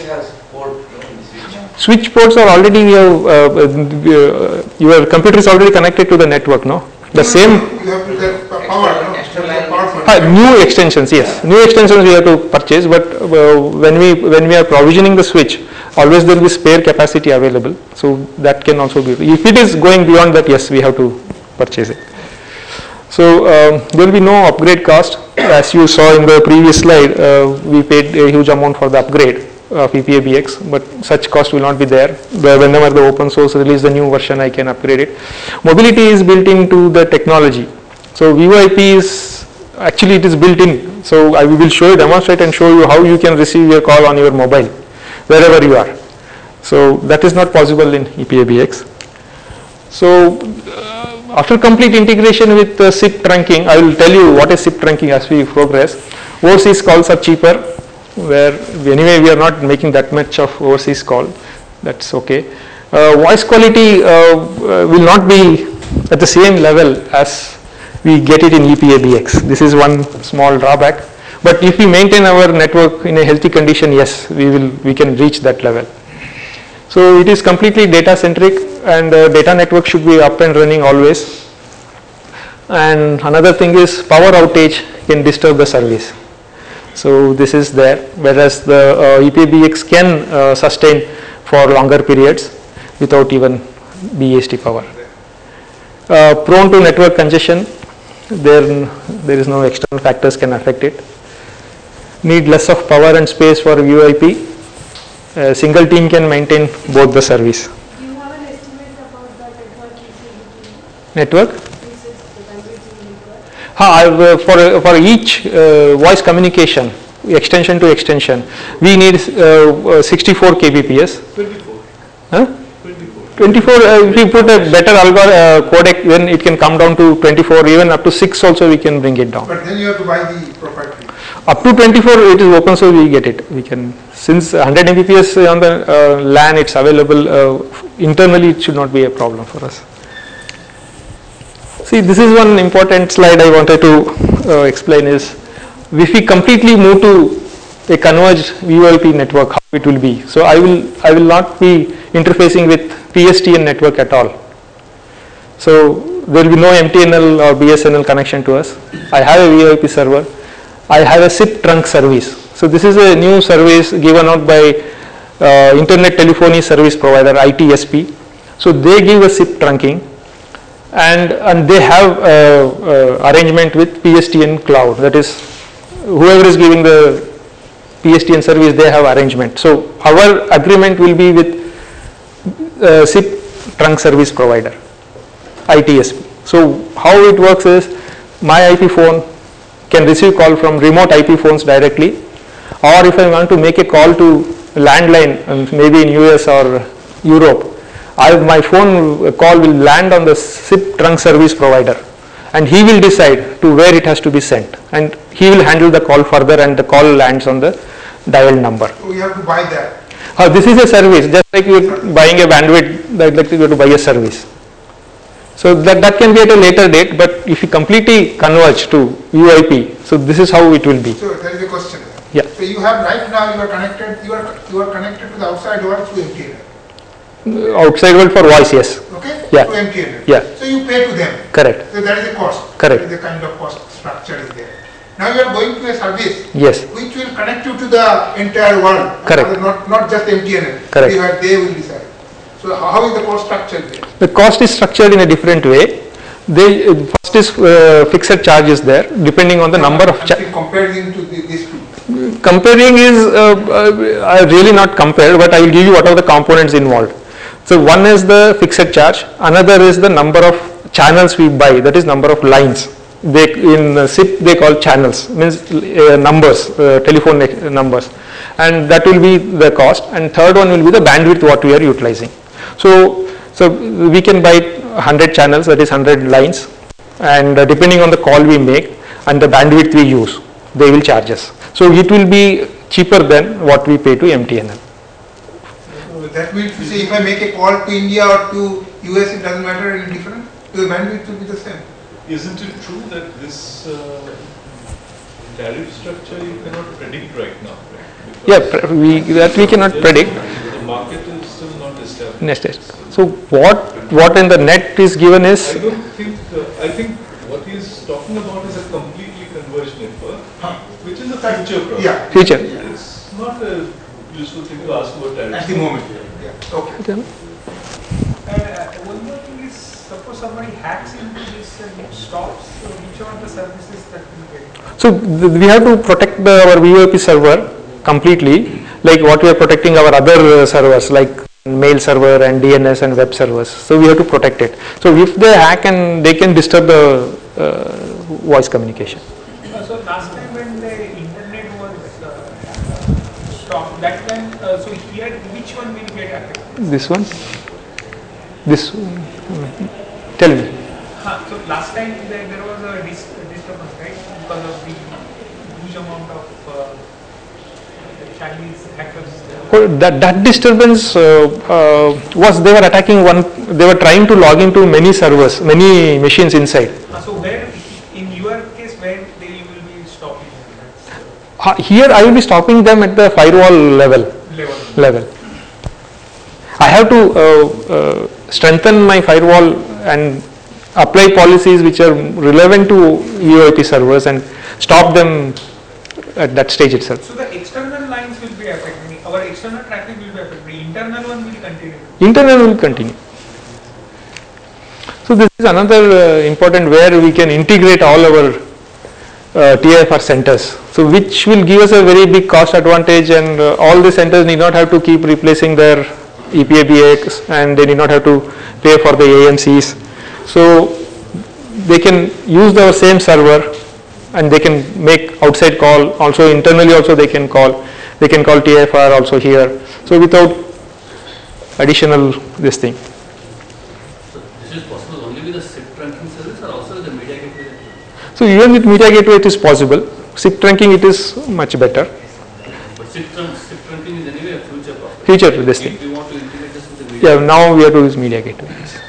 Switch ports are already, uh, uh, your computer is already connected to the network, no? The same
You have to get power, no? Power for
uh, new extensions, yes. New extensions we have to purchase, but uh, when we when we are provisioning the switch, always there will be spare capacity available. So that can also be. If it is going beyond that, yes, we have to purchase it. So um, there will be no upgrade cost. As you saw in the previous slide, uh, we paid a huge amount for the upgrade of E P A B X, but such cost will not be there. The, whenever the open source release the new version, I can upgrade it. Mobility is built into the technology. So V O I P is actually it is built in. So I will show you, demonstrate and show you how you can receive your call on your mobile wherever you are. So that is not possible in E P A B X. So uh, after complete integration with uh, S I P trunking, I will tell you what is S I P trunking as we progress. Overseas calls are cheaper, where anyway we are not making that much of overseas call, that's okay. Uh, voice quality uh, uh, will not be at the same level as we get it in E P A B X. This is one small drawback, but if we maintain our network in a healthy condition, yes, we will we can reach that level. So it is completely data centric, and uh, data network should be up and running always. And another thing is power outage can disturb the service. So this is there, whereas the uh, E P A B X can uh, sustain for longer periods without even B S T power. Uh, prone to network congestion, there, there is no external factors can affect it. Need less of power and space for V O I P. A single team can maintain both the service.
Do you have an estimate about the network usage?
Network? Uh, for, for each uh, voice communication, extension to extension, we need uh, sixty-four kbps.
twenty-four.
Huh?
twenty-four.
twenty-four, uh, if we put a better algor uh, codec, then it can come down to twenty-four, even up to six also we can bring it down.
But then you have to buy the proprietary.
Up to twenty-four it is open source, we get it. We can, since one hundred megabits on the uh, LAN it's available, uh, internally it should not be a problem for us. See, this is one important slide I wanted to uh, explain is, if we completely move to a converged V O I P network, how it will be. So I will, I will not be interfacing with P S T N network at all. So there will be no M T N L or B S N L connection to us. I have a V O I P server. I have a S I P trunk service. So this is a new service given out by uh, Internet Telephony Service Provider, I T S P. So they give a S I P trunking. And, and they have uh, uh, arrangement with P S T N cloud, that is whoever is giving the P S T N service, they have arrangement. So our agreement will be with uh, S I P trunk service provider, I T S P. So how it works is, my I P phone can receive call from remote I P phones directly, or if I want to make a call to landline, um, maybe in U S or Europe, I, my phone call will land on the S I P trunk service provider, and he will decide to where it has to be sent, and he will handle the call further, and the call lands on the dial number.
So you have to buy that.
Uh, this is a service, just like you are buying a bandwidth, like, like you have to buy a service. So that, that can be at a later date, but if you completely converge to V O I P, so this is how it will be.
So there is a question.
Yeah.
So you have right now you are connected. You are you are connected to the outside world through M T N L.
Outside world for voice, yes.
Okay.
Yeah.
Through M T N L.
Yeah.
So you pay to them.
Correct.
So that is a cost.
Correct.
That is the kind of cost structure is there. Now you are going to a service.
Yes.
Which will connect you to the entire world.
Correct.
Not not just M T N L.
Correct.
They, are, they will decide. So how is the cost structure there?
The cost is structured in a different way. They, uh, first is uh, fixed charges there, depending on the
no,
number of
charges. Comparing to the, these two.
Comparing is uh, uh, really not compared, but I will give you what are the components involved. So one is the fixed charge, another is the number of channels we buy, that is number of lines. They, in uh, S I P they call channels, means uh, numbers, uh, telephone numbers, and that will be the cost. And third one will be the bandwidth what we are utilizing. So, so we can buy one hundred channels, that is one hundred lines, and uh, depending on the call we make and the bandwidth we use, they will charge us. So it will be cheaper than what we pay to M T N L.
So that means, say, if I make a call to India or to U S, it doesn't matter any different? The bandwidth will be the same.
Isn't it true that this uh, tariff structure you cannot predict right now? Right?
Yeah, pr- we, that we cannot predict.
The market is still not established.
Next test. So what what in the net is given is,
I don't think, uh, I think what he is talking about is a completely converged network,
Huh.
which is a future problem.
Yeah.
future.
It's not a useful thing to ask about tariffs.
At the moment. Yeah. Okay.
And uh, one more thing is, suppose somebody hacks into this and it stops, so which are the services that we get?
So th- we have to protect the, our V O I P server completely, like what we are protecting our other uh, servers like mail server and D N S and web servers. So we have to protect it. So if they hack and they can disturb the uh, voice communication.
Uh, so last time when the internet was uh, stopped, that time, uh, so here which one will get affected?
This one? This one? Hmm. Tell me.
Huh, so last time there, there was a dis- disturbance, right? Because of the huge amount of uh, Chinese hackers.
Oh, that, that disturbance uh, uh, was they were attacking one, they were trying to log into many servers, many machines inside.
Uh, so where, in your case, where they will be stopping?
Uh, here I will be stopping them at the firewall level.
Level.
level. I have to uh, uh, strengthen my firewall and apply policies which are relevant to V O I P servers and stop them at that stage itself.
So the external lines will be affected, our external traffic will be affected, the internal one will continue.
Internal will continue. So this is another uh, important where we can integrate all our uh, T I F R centers. So which will give us a very big cost advantage, and uh, all the centers need not have to keep replacing their E P A B X, and they need not have to pay for the A M Cs. So they can use the same server and they can make outside call, also internally also they can call, they can call T I F R also here. So without additional this thing.
So this is possible only with the S I P trunking service or also with the media gateway?
So even with media gateway it is possible. S I P trunking it is much better.
But S I P, trunk, S I P trunking is anyway a future problem.
Future to this thing.
We, we want to integrate this with the media.
Yeah, now we have to use media gateway.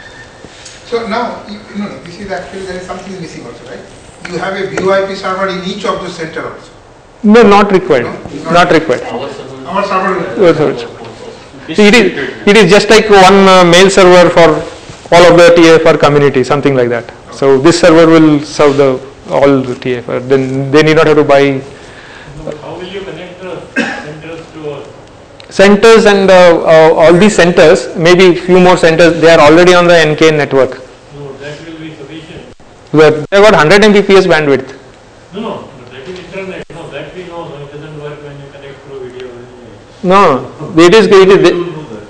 So now, you you know, this is actually, there is something missing also, right? You have a V O I P server in each of the center also.
No, not required.
No,
not,
not
required.
Our server,
Our server.
Your server. See, it is it is just like one uh, mail server for all of the T I F R community, something like that. So this server will serve the all the T I F R. Then they need not have to buy.
How will you connect the centers to our
Centers and uh, uh, all these centers, maybe few more centers, they are already on the N K N network.
No, that will be sufficient.
Where they got one hundred megabits per second bandwidth.
No, no, but that is internet. No, that we know. No, it doesn't work when you connect through video.
No, it is it is.
We don't know that.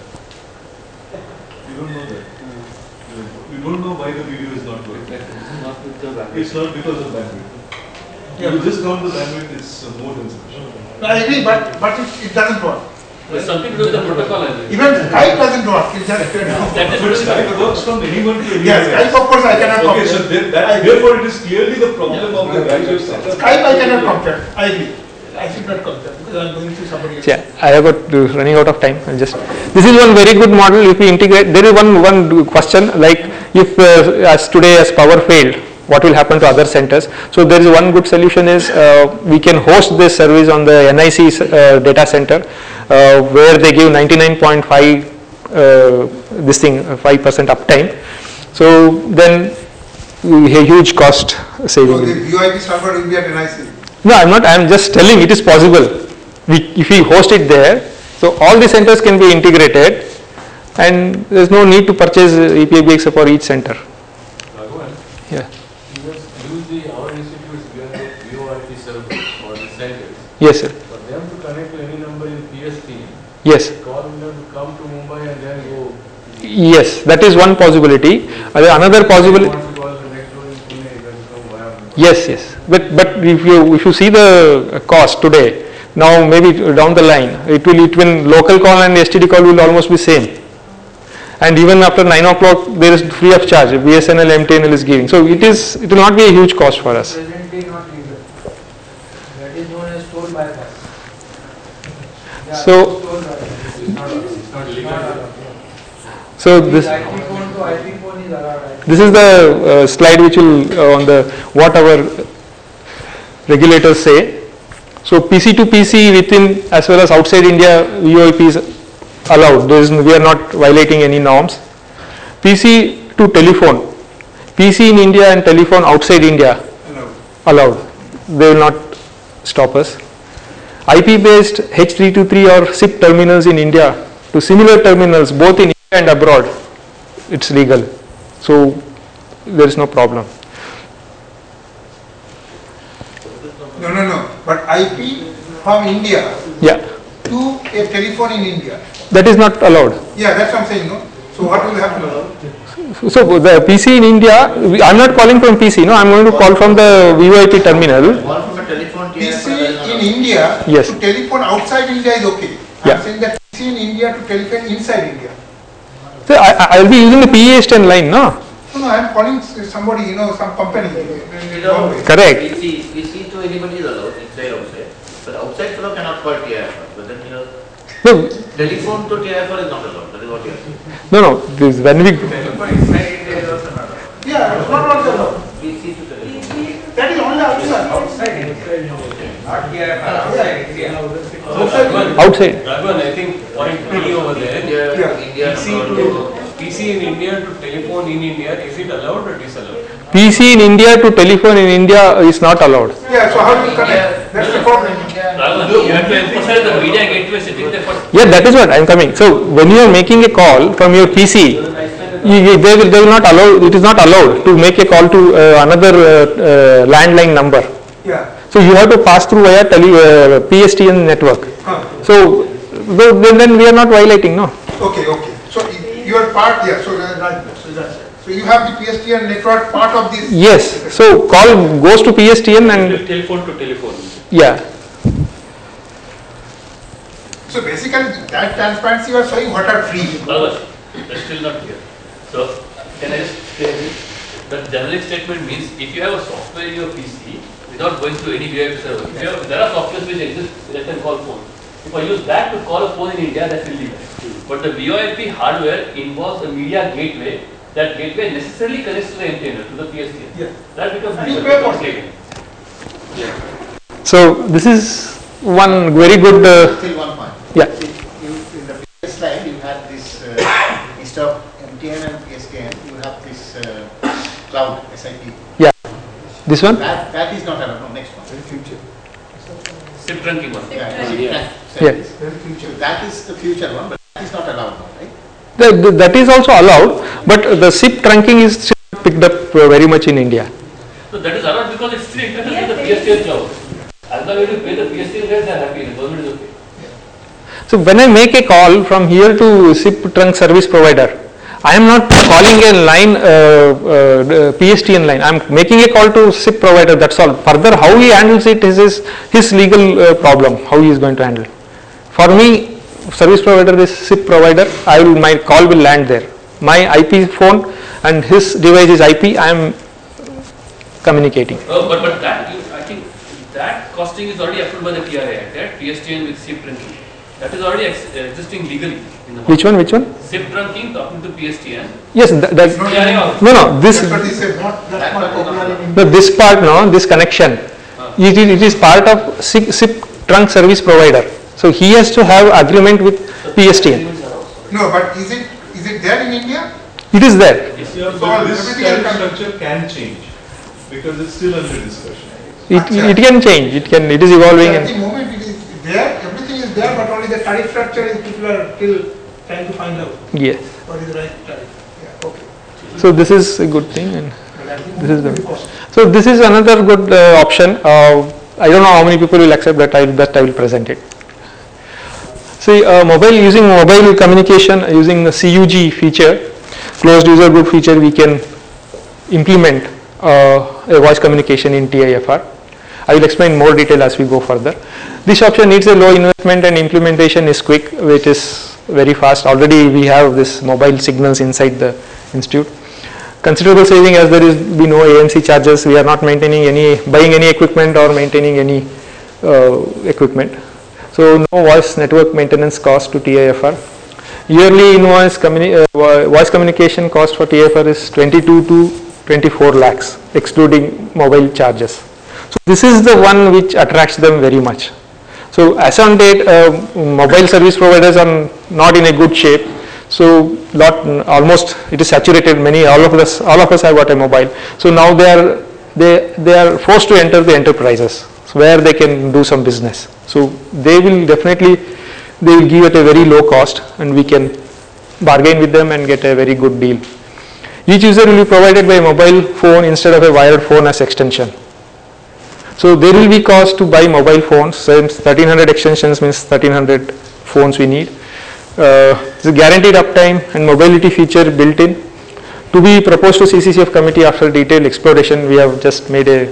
We don't know that. We don't know why the video is not working. It's not because of bandwidth.
Yeah.
You just count the bandwidth, it's uh, more than sufficient.
I agree, but, but it, it doesn't work.
There's something to do with the protocol, I think.
Even Skype doesn't work. It just,
That is
But Skype works from anyone to anyone.
yes, Skype of course I cannot
Okay,
compare.
so then that, therefore it is clearly the problem of the bandwidth center.
Skype I cannot compare. I agree. I should not compare because I am going to somebody else.
Yeah, I have got uh, running out of time. I'll just this is one very good model. If we integrate, there is one one question like if uh, as today as power failed, what will happen to other centers? So there is one good solution is uh, we can host this service on the N I C uh, data center uh, where they give ninety-nine point five uh, this thing five percent uptime. So then we have huge cost saving.
So the V O I P server will be at N I C.
No, I'm not. I'm just telling it is possible. We, if we host it there, so all the centers can be integrated, and there is no need to purchase E P A B X for each center.
Raghavan,
Yeah.
you just use the our institute's V O I P server for the centers.
Yes, sir.
For them to connect to any number in P S P,
Yes.
call them to come to Mumbai and then go.
Yes, that is one possibility. Uh, Another possibility.
Want to call the next door in Pune, then come via Mumbai.
Yes, yes. But but if you if you see the cost today, now maybe down the line, it will it will local call and S T D call will almost be same. and even after nine o'clock there is free of charge. B S N L, M T N L is giving. So it is, it will not be a huge cost for us.
Presently not legal. That is known as toll bypass. Yeah,
So-
toll bypass. It's not allowed.
It's not legal.
Not allowed.
So
This
this
I P phone to I P phone is allowed. I think.
this is the uh, slide which will uh, on the what our regulators say. So P C to P C within as well as outside India V O I P is allowed. There is, we are not violating any norms. P C to telephone, P C in India and telephone outside India allowed. They will not stop us. I P based H three twenty-three or S I P terminals in India to similar terminals both in India and abroad, it's legal. So there is no problem.
No, no, no. But I P from India
Yeah,
to a telephone in India.
that is not allowed.
Yeah, that's what I'm saying, no? So what will happen?
So the P C in India, we- I'm not calling from P C, no, I'm going to call from the V O I P terminal.
One from a telephone T
P
F
C
and then
in
another.
India
Yes.
to telephone outside India is okay.
Yeah.
I'm saying that P C in India to telephone inside India.
So I, I will be using the P E S ten line, no?
No, no, I'm calling s- somebody, you know, some company. in Bombay.
Correct.
P C, P C to anybody is allowed, inside, outside. But outside fellow cannot call T I F R. But then, you know,
No,
telephone to T I F R is not allowed. That is what you are saying.
no, no, this, when we,
Telephone inside India is also not allowed.
Yeah, it's not also allowed.
P C to telephone.
That is only outside.
Outside India. Not T I F R, outside India.
So Raghavan,
outside.
Raghavan, I think point three over there,
India,
Yeah.
India,
P C to P C in India to telephone in India, is it allowed or disallowed?
P C in India to telephone in India is not allowed.
Yeah, so how do you connect? That's the problem.
Raghavan, you have to emphasize the media gateway sitting there for
Yeah, that is what I am coming. So when you are making a call from your P C, you, you- they will they will not allow. It is not allowed to make a call to uh, another uh, uh, landline number.
Yeah.
So you have to pass through via tele, uh, P S T N network.
Huh.
So th- then, then we are not violating, no.
Okay, okay. So y- you are part, yeah, so that, right, so that's it. So you have the P S T N network part of this.
Yes. So call goes to P S T N and
telephone to telephone.
yeah.
So basically that transparency you are showing what are free.
Raghavan, that's still not clear. So can I just say this? The generic statement means if you have a software in your P C without going through any V I P server, if you have, there are softwares which exist that can call phone. If I use that to call a phone in India, that's illegal. But the V O I P hardware involves a media gateway. That gateway necessarily connects to the M T N L, to the P S T N.
Yeah.
That becomes
And you
legal.
pay for
becomes
it.
legal.
So this is one very good. Uh,
Still one point.
Yeah.
See, you, in the previous slide, you had this, uh, instead of M T N and P S K N, you have this uh, cloud S I P.
yeah. This one.
That, that is not allowed. No, next one.
Future.
SIP trunking one.
Yeah,
Yeah.
service.
Very future.
That is the future one, but that is not allowed now, right?
The, the, that is also allowed, but the S I P trunking is still not picked up uh, very much in India.
So that is allowed because it's still interface with the P S T N cloud. As long as you pay the P S T N rate, they are happy. The government is okay.
So when I make a call from here to S I P trunk service provider, I am not calling a line, uh, uh, P S T N line. I am making a call to S I P provider. That's all. Further, how he handles it is his, his legal uh, problem. How he is going to handle. For me, service provider is S I P provider. I will my call will land there. My I P phone and his device is I P. I am communicating.
Oh, but but that you, I think that costing is already approved by the T R A Act, right? P S T N with S I P trunking. That is already ex existing legally in the market.
Which one? Which one?
S I P trunking talking to P S T N.
Yes, that, that
T R A also.
no, no. This
That's what they say, not, that's not popular in India.
no, this part, no, this connection. It is, it is part of S I P, S I P trunk service provider. So he has to have agreement with P S T N.
No, but is it, is it there in India?
It is there.
Yeah,
So
but this
everything
tariff
will come-
structure can change because it's still under discussion.
It, it can change. It can. It is evolving.
At the
And
moment it is there, everything is there, but only the tariff structure is people are still trying to find out
yes.
what is the right tariff. Yeah, okay.
So this is a good thing, and
But I think
this is the.
it will cost.
So this is another good uh, option. Uh, I don't know how many people will accept that. I that I will present it. See, uh, mobile using mobile communication using the C U G feature, closed user group feature, we can implement uh, a voice communication in T I F R. I will explain more detail as we go further. This option needs a low investment and implementation is quick. It is very fast. Already we have this mobile signals inside the institute. Considerable saving as there is be no A M C charges. We are not maintaining any, buying any equipment or maintaining any uh, equipment. So no voice network maintenance cost to T I F R. Yearly invoice communi uh, voice communication cost for T I F R is twenty-two to twenty-four lakhs, excluding mobile charges. So this is the one which attracts them very much. So as on date, uh, mobile service providers are not in a good shape. So lot almost it is saturated. Many all of us all of us have got a mobile. So now they are they they are forced to enter the enterprises where they can do some business. So they will definitely they will give at a very low cost, and we can bargain with them and get a very good deal. Each user will be provided by a mobile phone instead of a wired phone as extension. So there will be cost to buy mobile phones. Since thirteen hundred extensions means thirteen hundred phones we need. Uh, the guaranteed uptime and mobility feature built in. To be proposed to C C C F committee after detailed exploration. We have just made a,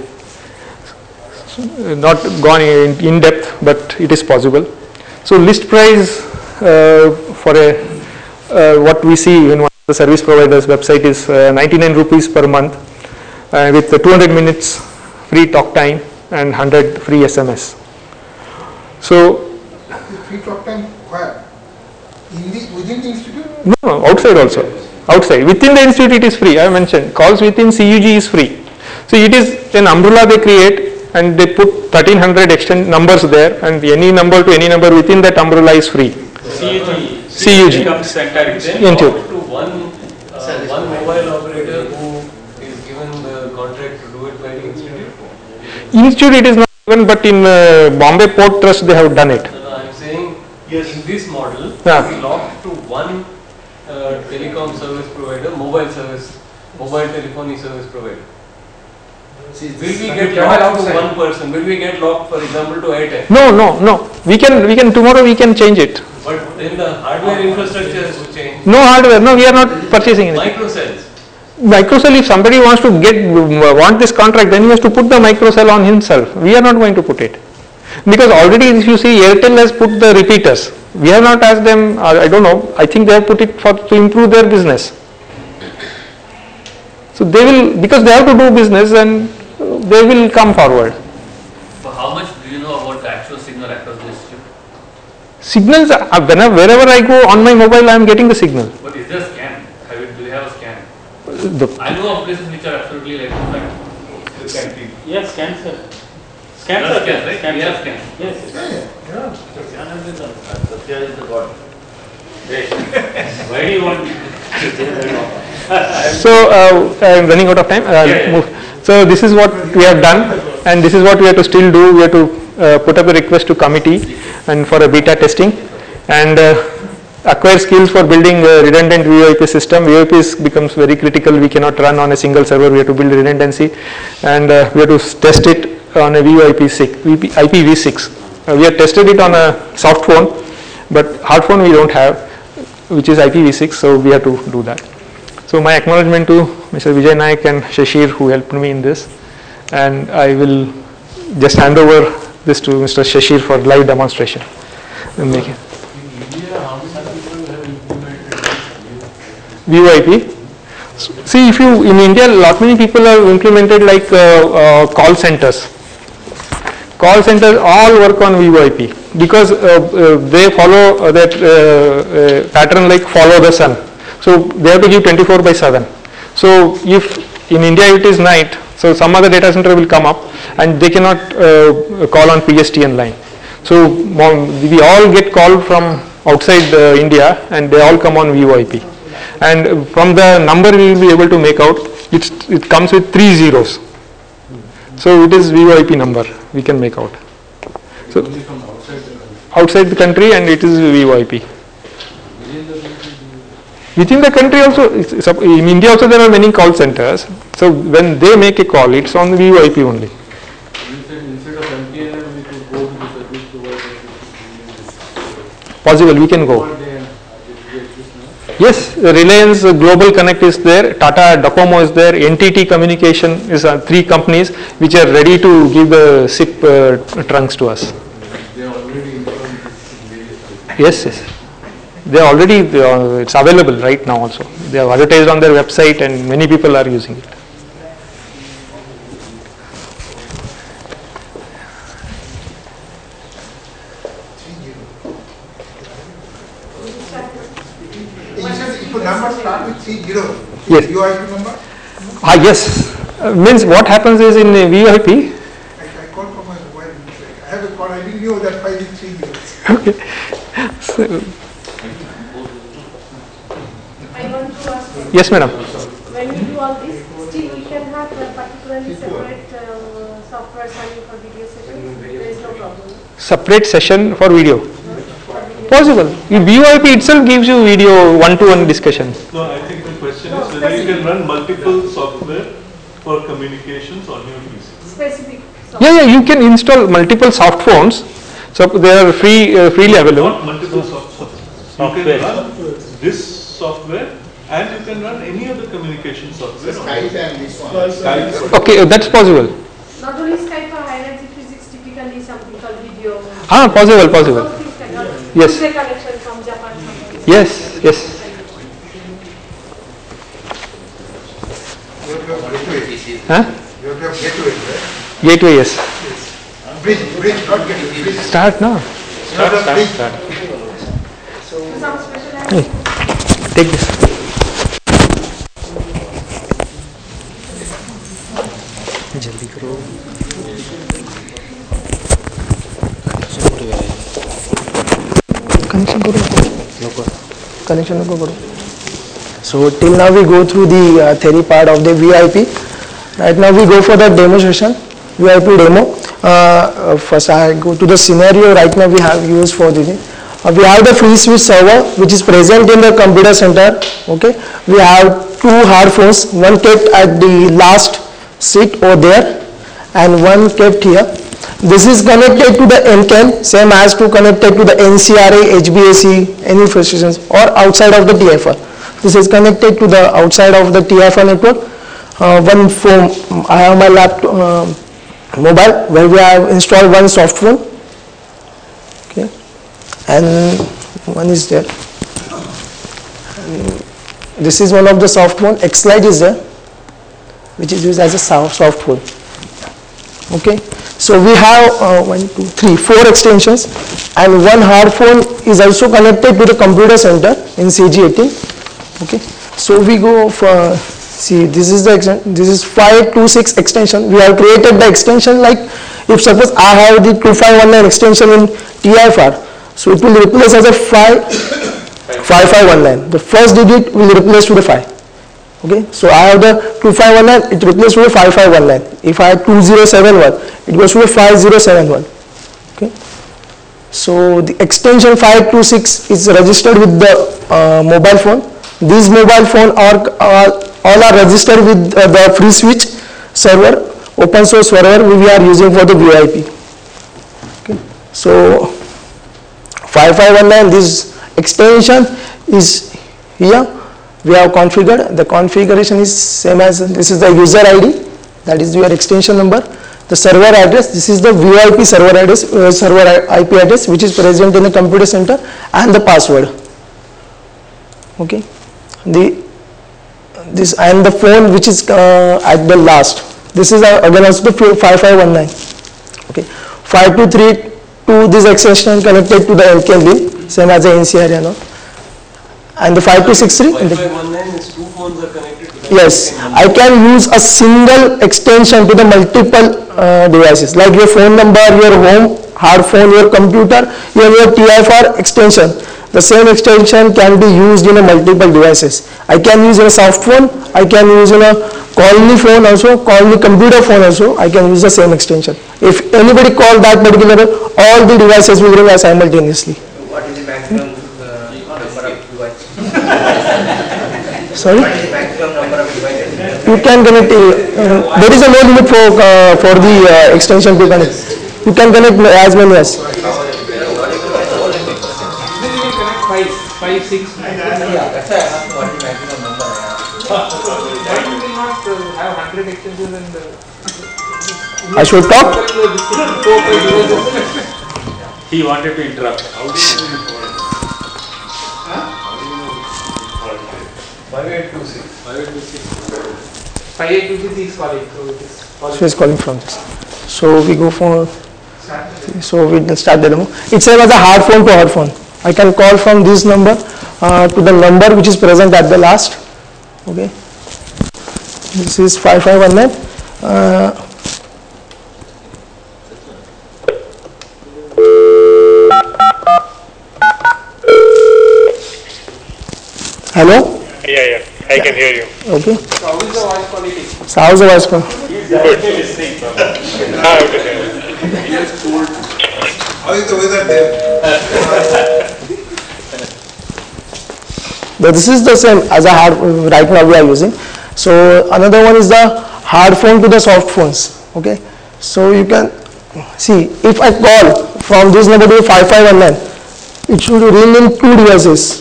not gone in, in depth, but it is possible. So list price uh, for a, uh, what we see in one of the service providers website is uh, ninety-nine rupees per month uh, with the two hundred minutes free talk time and one hundred free S M S. So
free talk time where? In the, within the institute?
No, no, outside also. Outside. Within the institute it is free. I mentioned calls within C U G is free. So it is an umbrella they create and they put thirteen hundred extend numbers there, and any number to any number within that umbrella is free.
C U G.
C U G.
Comes then
Into.
to one, uh, one mobile operator who is given the contract to do it by the institute?
Institute it is not given, but in uh, Bombay Port Trust they have done it.
No, no, I'm saying yes. In this model,
Yeah.
we locked to one uh, telecom service provider, mobile service, mobile telephony service provider. Will we get locked to one person? Will we get locked, for example, to Airtel?
No, no, no. We can, we can tomorrow we can change it.
But then the hardware infrastructure has to change.
No hardware. No, we are not purchasing anything.
Microcells.
Microcell, if somebody wants to get want this contract, then he has to put the microcell on himself. We are not going to put it. Because already if you see Airtel has put the repeaters. We have not asked them, I don't know, I think they have put it for to improve their business. So they will, because they have to do business and they will come forward.
But how much do you know about the actual signal across the institute?
Signals, uh, whenever, wherever I go on my mobile, I am getting the signal.
But is there a scan? Have you, do you have a scan?
The
I know of places which are absolutely like that.
The canteen.
Yes, scan sir.
Scan,
Scan sir.
scan, right?
Scan
We have
sir.
scan.
Yes.
Yeah.
Scan has been done. Satya is the god.
Why do you want
So uh, I am running out of time. Uh,
Yeah, yeah.
move. So this is what we have done, and this is what we have to still do. We have to uh, put up a request to committee and for a beta testing, and uh, acquire skills for building a redundant V O I P system. V O I P is, becomes very critical. We cannot run on a single server. We have to build redundancy, and uh, we have to test it on a V O I P six, I P v six. Uh, we have tested it on a soft phone, but hard phone we don't have, which is I P v six. So we have to do that. So my acknowledgement to Mister Vijay Naik and Shashir who helped me in this, and I will just hand over this to Mister Shashir for live demonstration. And make it. V O I P. See, if you in India, lot many people have implemented like uh, uh, call centers. Call centers all work on V O I P because uh, uh, they follow uh, that uh, uh, pattern like follow the sun. So they have to give twenty-four by seven. So if in India it is night, so some other data center will come up and they cannot uh, call on P S T N line. So we all get called from outside uh, India and they all come on V O I P. And from the number we will be able to make out, it's, it comes with three zeros. So it is V O I P number we can make out. So outside the country and it is V O I P. Within the country also, it's, in India also there are many call centers. So when they make a call, it's on the V O I P only.
Instead of M T N L, we could go to the service provider.
Possible, we can go. Yes, Reliance Global Connect is there, Tata Docomo is there, N T T Communication is uh, three companies which are ready to give the S I P uh, trunks to us.
They are already informed.
Yes, yes. They are already, uh, it's available right now also. They have advertised on their website and many people are using it.
If a number start with three zero,
Yes.
V O I P number?
Ah, yes. Uh, means what happens is in uh, V I P.
I, I called from my mobile. I have a call. I didn't know that five is three zeros.
Okay. So,
I want to ask you,
yes, madam.
when you do all this, still we can have a particularly separate uh, software signing for video session? There is no problem.
Separate session for video. Possible. V O I P itself gives you video one-to-one discussion.
No, I think the question is whether you can run multiple software for communications on your P C.
Specific
Yeah, yeah. You can install multiple soft phones. So they are free, uh, freely available.
Not multiple soft software. You can run this software and you can run any other communication software.
Skype and this one.
Skype.
Okay, uh, that's possible.
Not only Skype for high energy physics, typically something called video.
Ah, possible, possible.
Those things cannot.
Yes.
User connection from Japan. Something.
Yes, yes.
You have to have gateway.
Huh?
You have to have gateway, right?
Gateway, yes.
Bridge, bridge, not gateway. Bridge.
Start now.
Start, start, start.
So some special
Hey, take this. जल्दी करो. Connection करो. Connection नको करो.
So till now we go through the uh, theory part of the V I P. Right now we go for the demo session, V I P demo. Uh, uh, first I go to the scenario. Right now we have used for the uh, we have the free switch server which is present in the computer center. Okay, we have two hard phones, one kept at the last seat over there and one kept here. This is connected to the N C A N, same as to connected to the N C R A, H B A C, any stations, or outside of the T F R. This is connected to the outside of the T F R network. Uh, one phone, I have my laptop, uh, mobile, where we have installed one soft phone. Okay, and one is there. And this is one of the soft phone. X-Lite is there, which is used as a soft phone. Okay, so we have uh, one, two, three, four extensions, and one hard phone is also connected to the computer center in C G eighteen. Okay, so we go for, see, this is the extension, this is five two six extension. We have created the extension like, if suppose I have the two five one nine extension in T I F R, so it will replace as a five five five one nine. The first digit will replace to the five. Okay, so I have the two five one nine, it replaces with five five one nine. If I have two zero seven one, it goes to five zero seven one. Okay, so the extension five two six is registered with the uh, mobile phone. These mobile phone are, are all are registered with uh, the free switch server, open source server we are using for the V I P. Okay, so five five one nine, this extension is here. We have configured, the configuration is same as, this is the user I D, that is your extension number. The server address, this is the V I P server address, uh, server I P address which is present in the computer center, and the password. Okay, the this and the phone which is uh, at the last. This is uh, again also the five five one nine. Okay, five two three two, this extension connected to the N C A N bin, same as the N C R A, no? And the five two six three.
five five one nine is two phones are connected to the
Yes, I can use a single extension to the multiple uh, devices, like your phone number, your home, hard phone, your computer, your, your T I F R extension. The same extension can be used in a multiple devices. I can use in a soft phone, I can use in a call me phone also, call me computer phone also, I can use the same extension. If anybody call that particular, all the devices will ring simultaneously. What is the maximum uh, number of devices? Sorry? What is the maximum number of devices? You can connect, uh, there is a no limit for, uh, for the uh, extension to connect. You can connect as many as.
Five, five, six.
Yeah, that's why I asked what is the maximum number.
Why you will not uh, have hundred extensions and uh,
I should talk?
He wanted to interrupt. How do you
five eight two six.
five eight two six. five eight two six is calling. So it is calling.
So it's calling from this. So we go for,
Start.
so we will start the demo. It's same as a hard phone to hard phone. I can call from this number uh, to the number which is present at the last. Okay. This is five five one nine. Uh, Hello?
Yeah, yeah, I can hear you.
Okay.
So how is the voice quality?
So how's the voice call?
Good. Ah, okay.
How is the weather there?
But this is the same as a hard, right now we are using. So another one is the hard phone to the soft phones. Okay. So you can see if I call from this number to five five one nine, it should ring in two devices.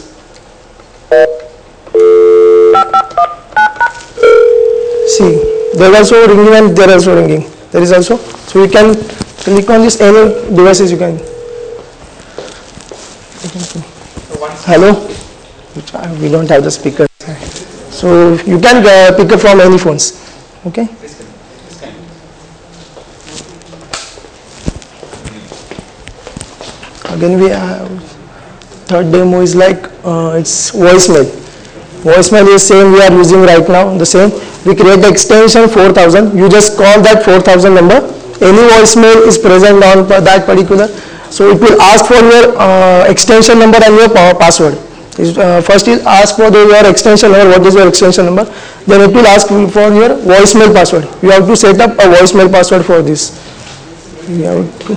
See, there is also ringing and there is also ringing. There is also, so you can click on this any devices you can. Hello? We don't have the speaker. So you can uh, pick up from any phones. Okay? Again we have third demo is like uh, it's voicemail. Voicemail is same we are using right now, the same. We create the extension four thousand. You just call that four thousand number. Any voicemail is present on that particular. So it will ask for your uh, extension number and your power password. Uh, first is ask for the, your extension number, what is your extension number. Then it will ask for your voicemail password. You have to set up a voicemail password for this. You have to.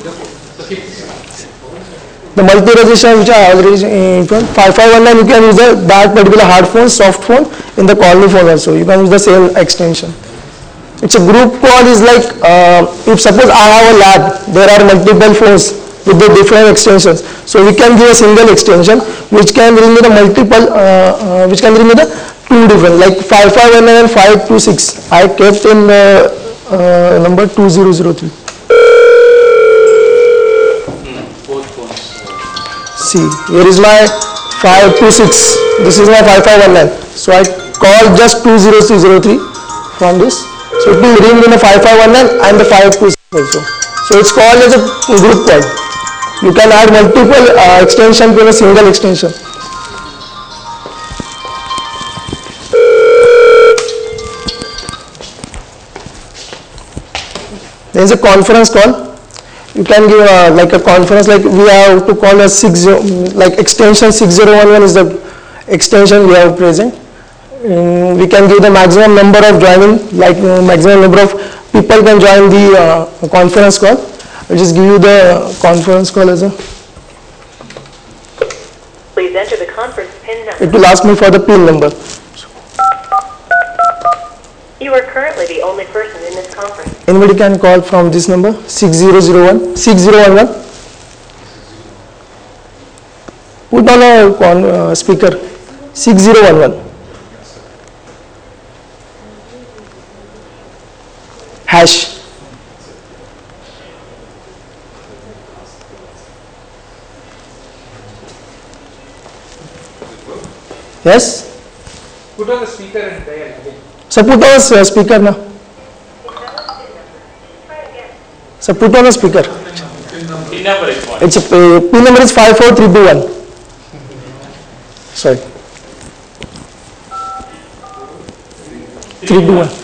The multi-registration which I already in front, five five one nine, you can use the, that particular hard phone, soft phone in the calling phone also. You can use the same extension. It's a group call is like, uh, if suppose I have a lab, there are multiple phones with the different extensions. So we can give a single extension which can bring me the multiple, uh, uh, which can bring me the two different, like five five one nine and five two six. I kept in uh, uh, number two zero zero three. See, here is my five two six, this is my five five one nine. So I call just two zero zero three from this. So it will ring in the five five one nine and the five two six also. So it's called as a group call. You can add multiple uh, extension to a single extension. There is a conference call. You can give a, like a conference, like we have to call a six zero, like extension six zero one one is the extension we have present. Um, we can give the maximum number of joining, like uh, maximum number of people can join the uh, conference call. I'll just give you the conference call as a.
Please enter the conference PIN number.
It will ask me for the PIN number.
You are currently the only person in this conference.
Anybody can call from this number six zero zero one six zero one one. Put on a con, uh, speaker six zero one one. Hash. Yes?
Put on the speaker and dial again.
So put on a uh, speaker now. So put on a speaker.
Pin number is what?
It's a uh, pin number is five four three two one. Sorry. three two one.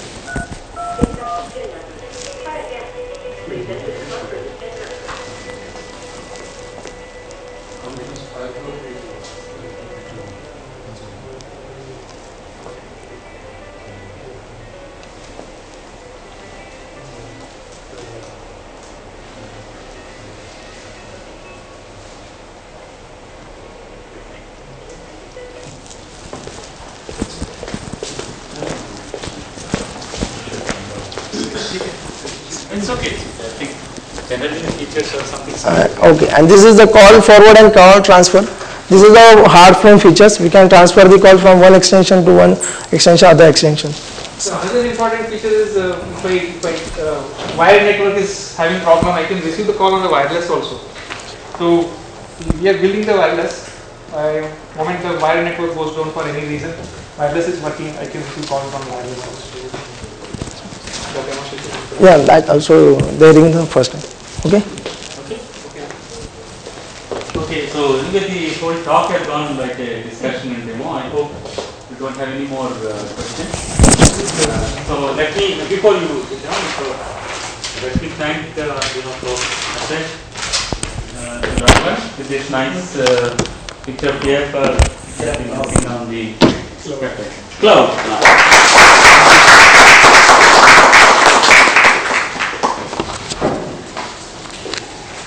It's okay. I think generally the features or something.
Uh, okay, and this is the call forward and call transfer. This is the hard phone features. We can transfer the call from one extension to one extension, other extension.
So another important feature is uh, if I, if I uh, wired network is having problem, I can receive the call on the wireless also. So we are building the wireless. I
moment the wire network goes down for any reason, wireless is working, I can receive calls on wireless also. The demonstration.
Yeah, that also they ring the first time. Okay.
Okay, so anyway, the whole talk has gone like a discussion and demo. I hope you don't have any more uh, questions. Uh, so let me, before you sit down, so let me thank uh, you know, for Ashish, uh, to Raghavan with this nice uh, picture here for working on the cloud.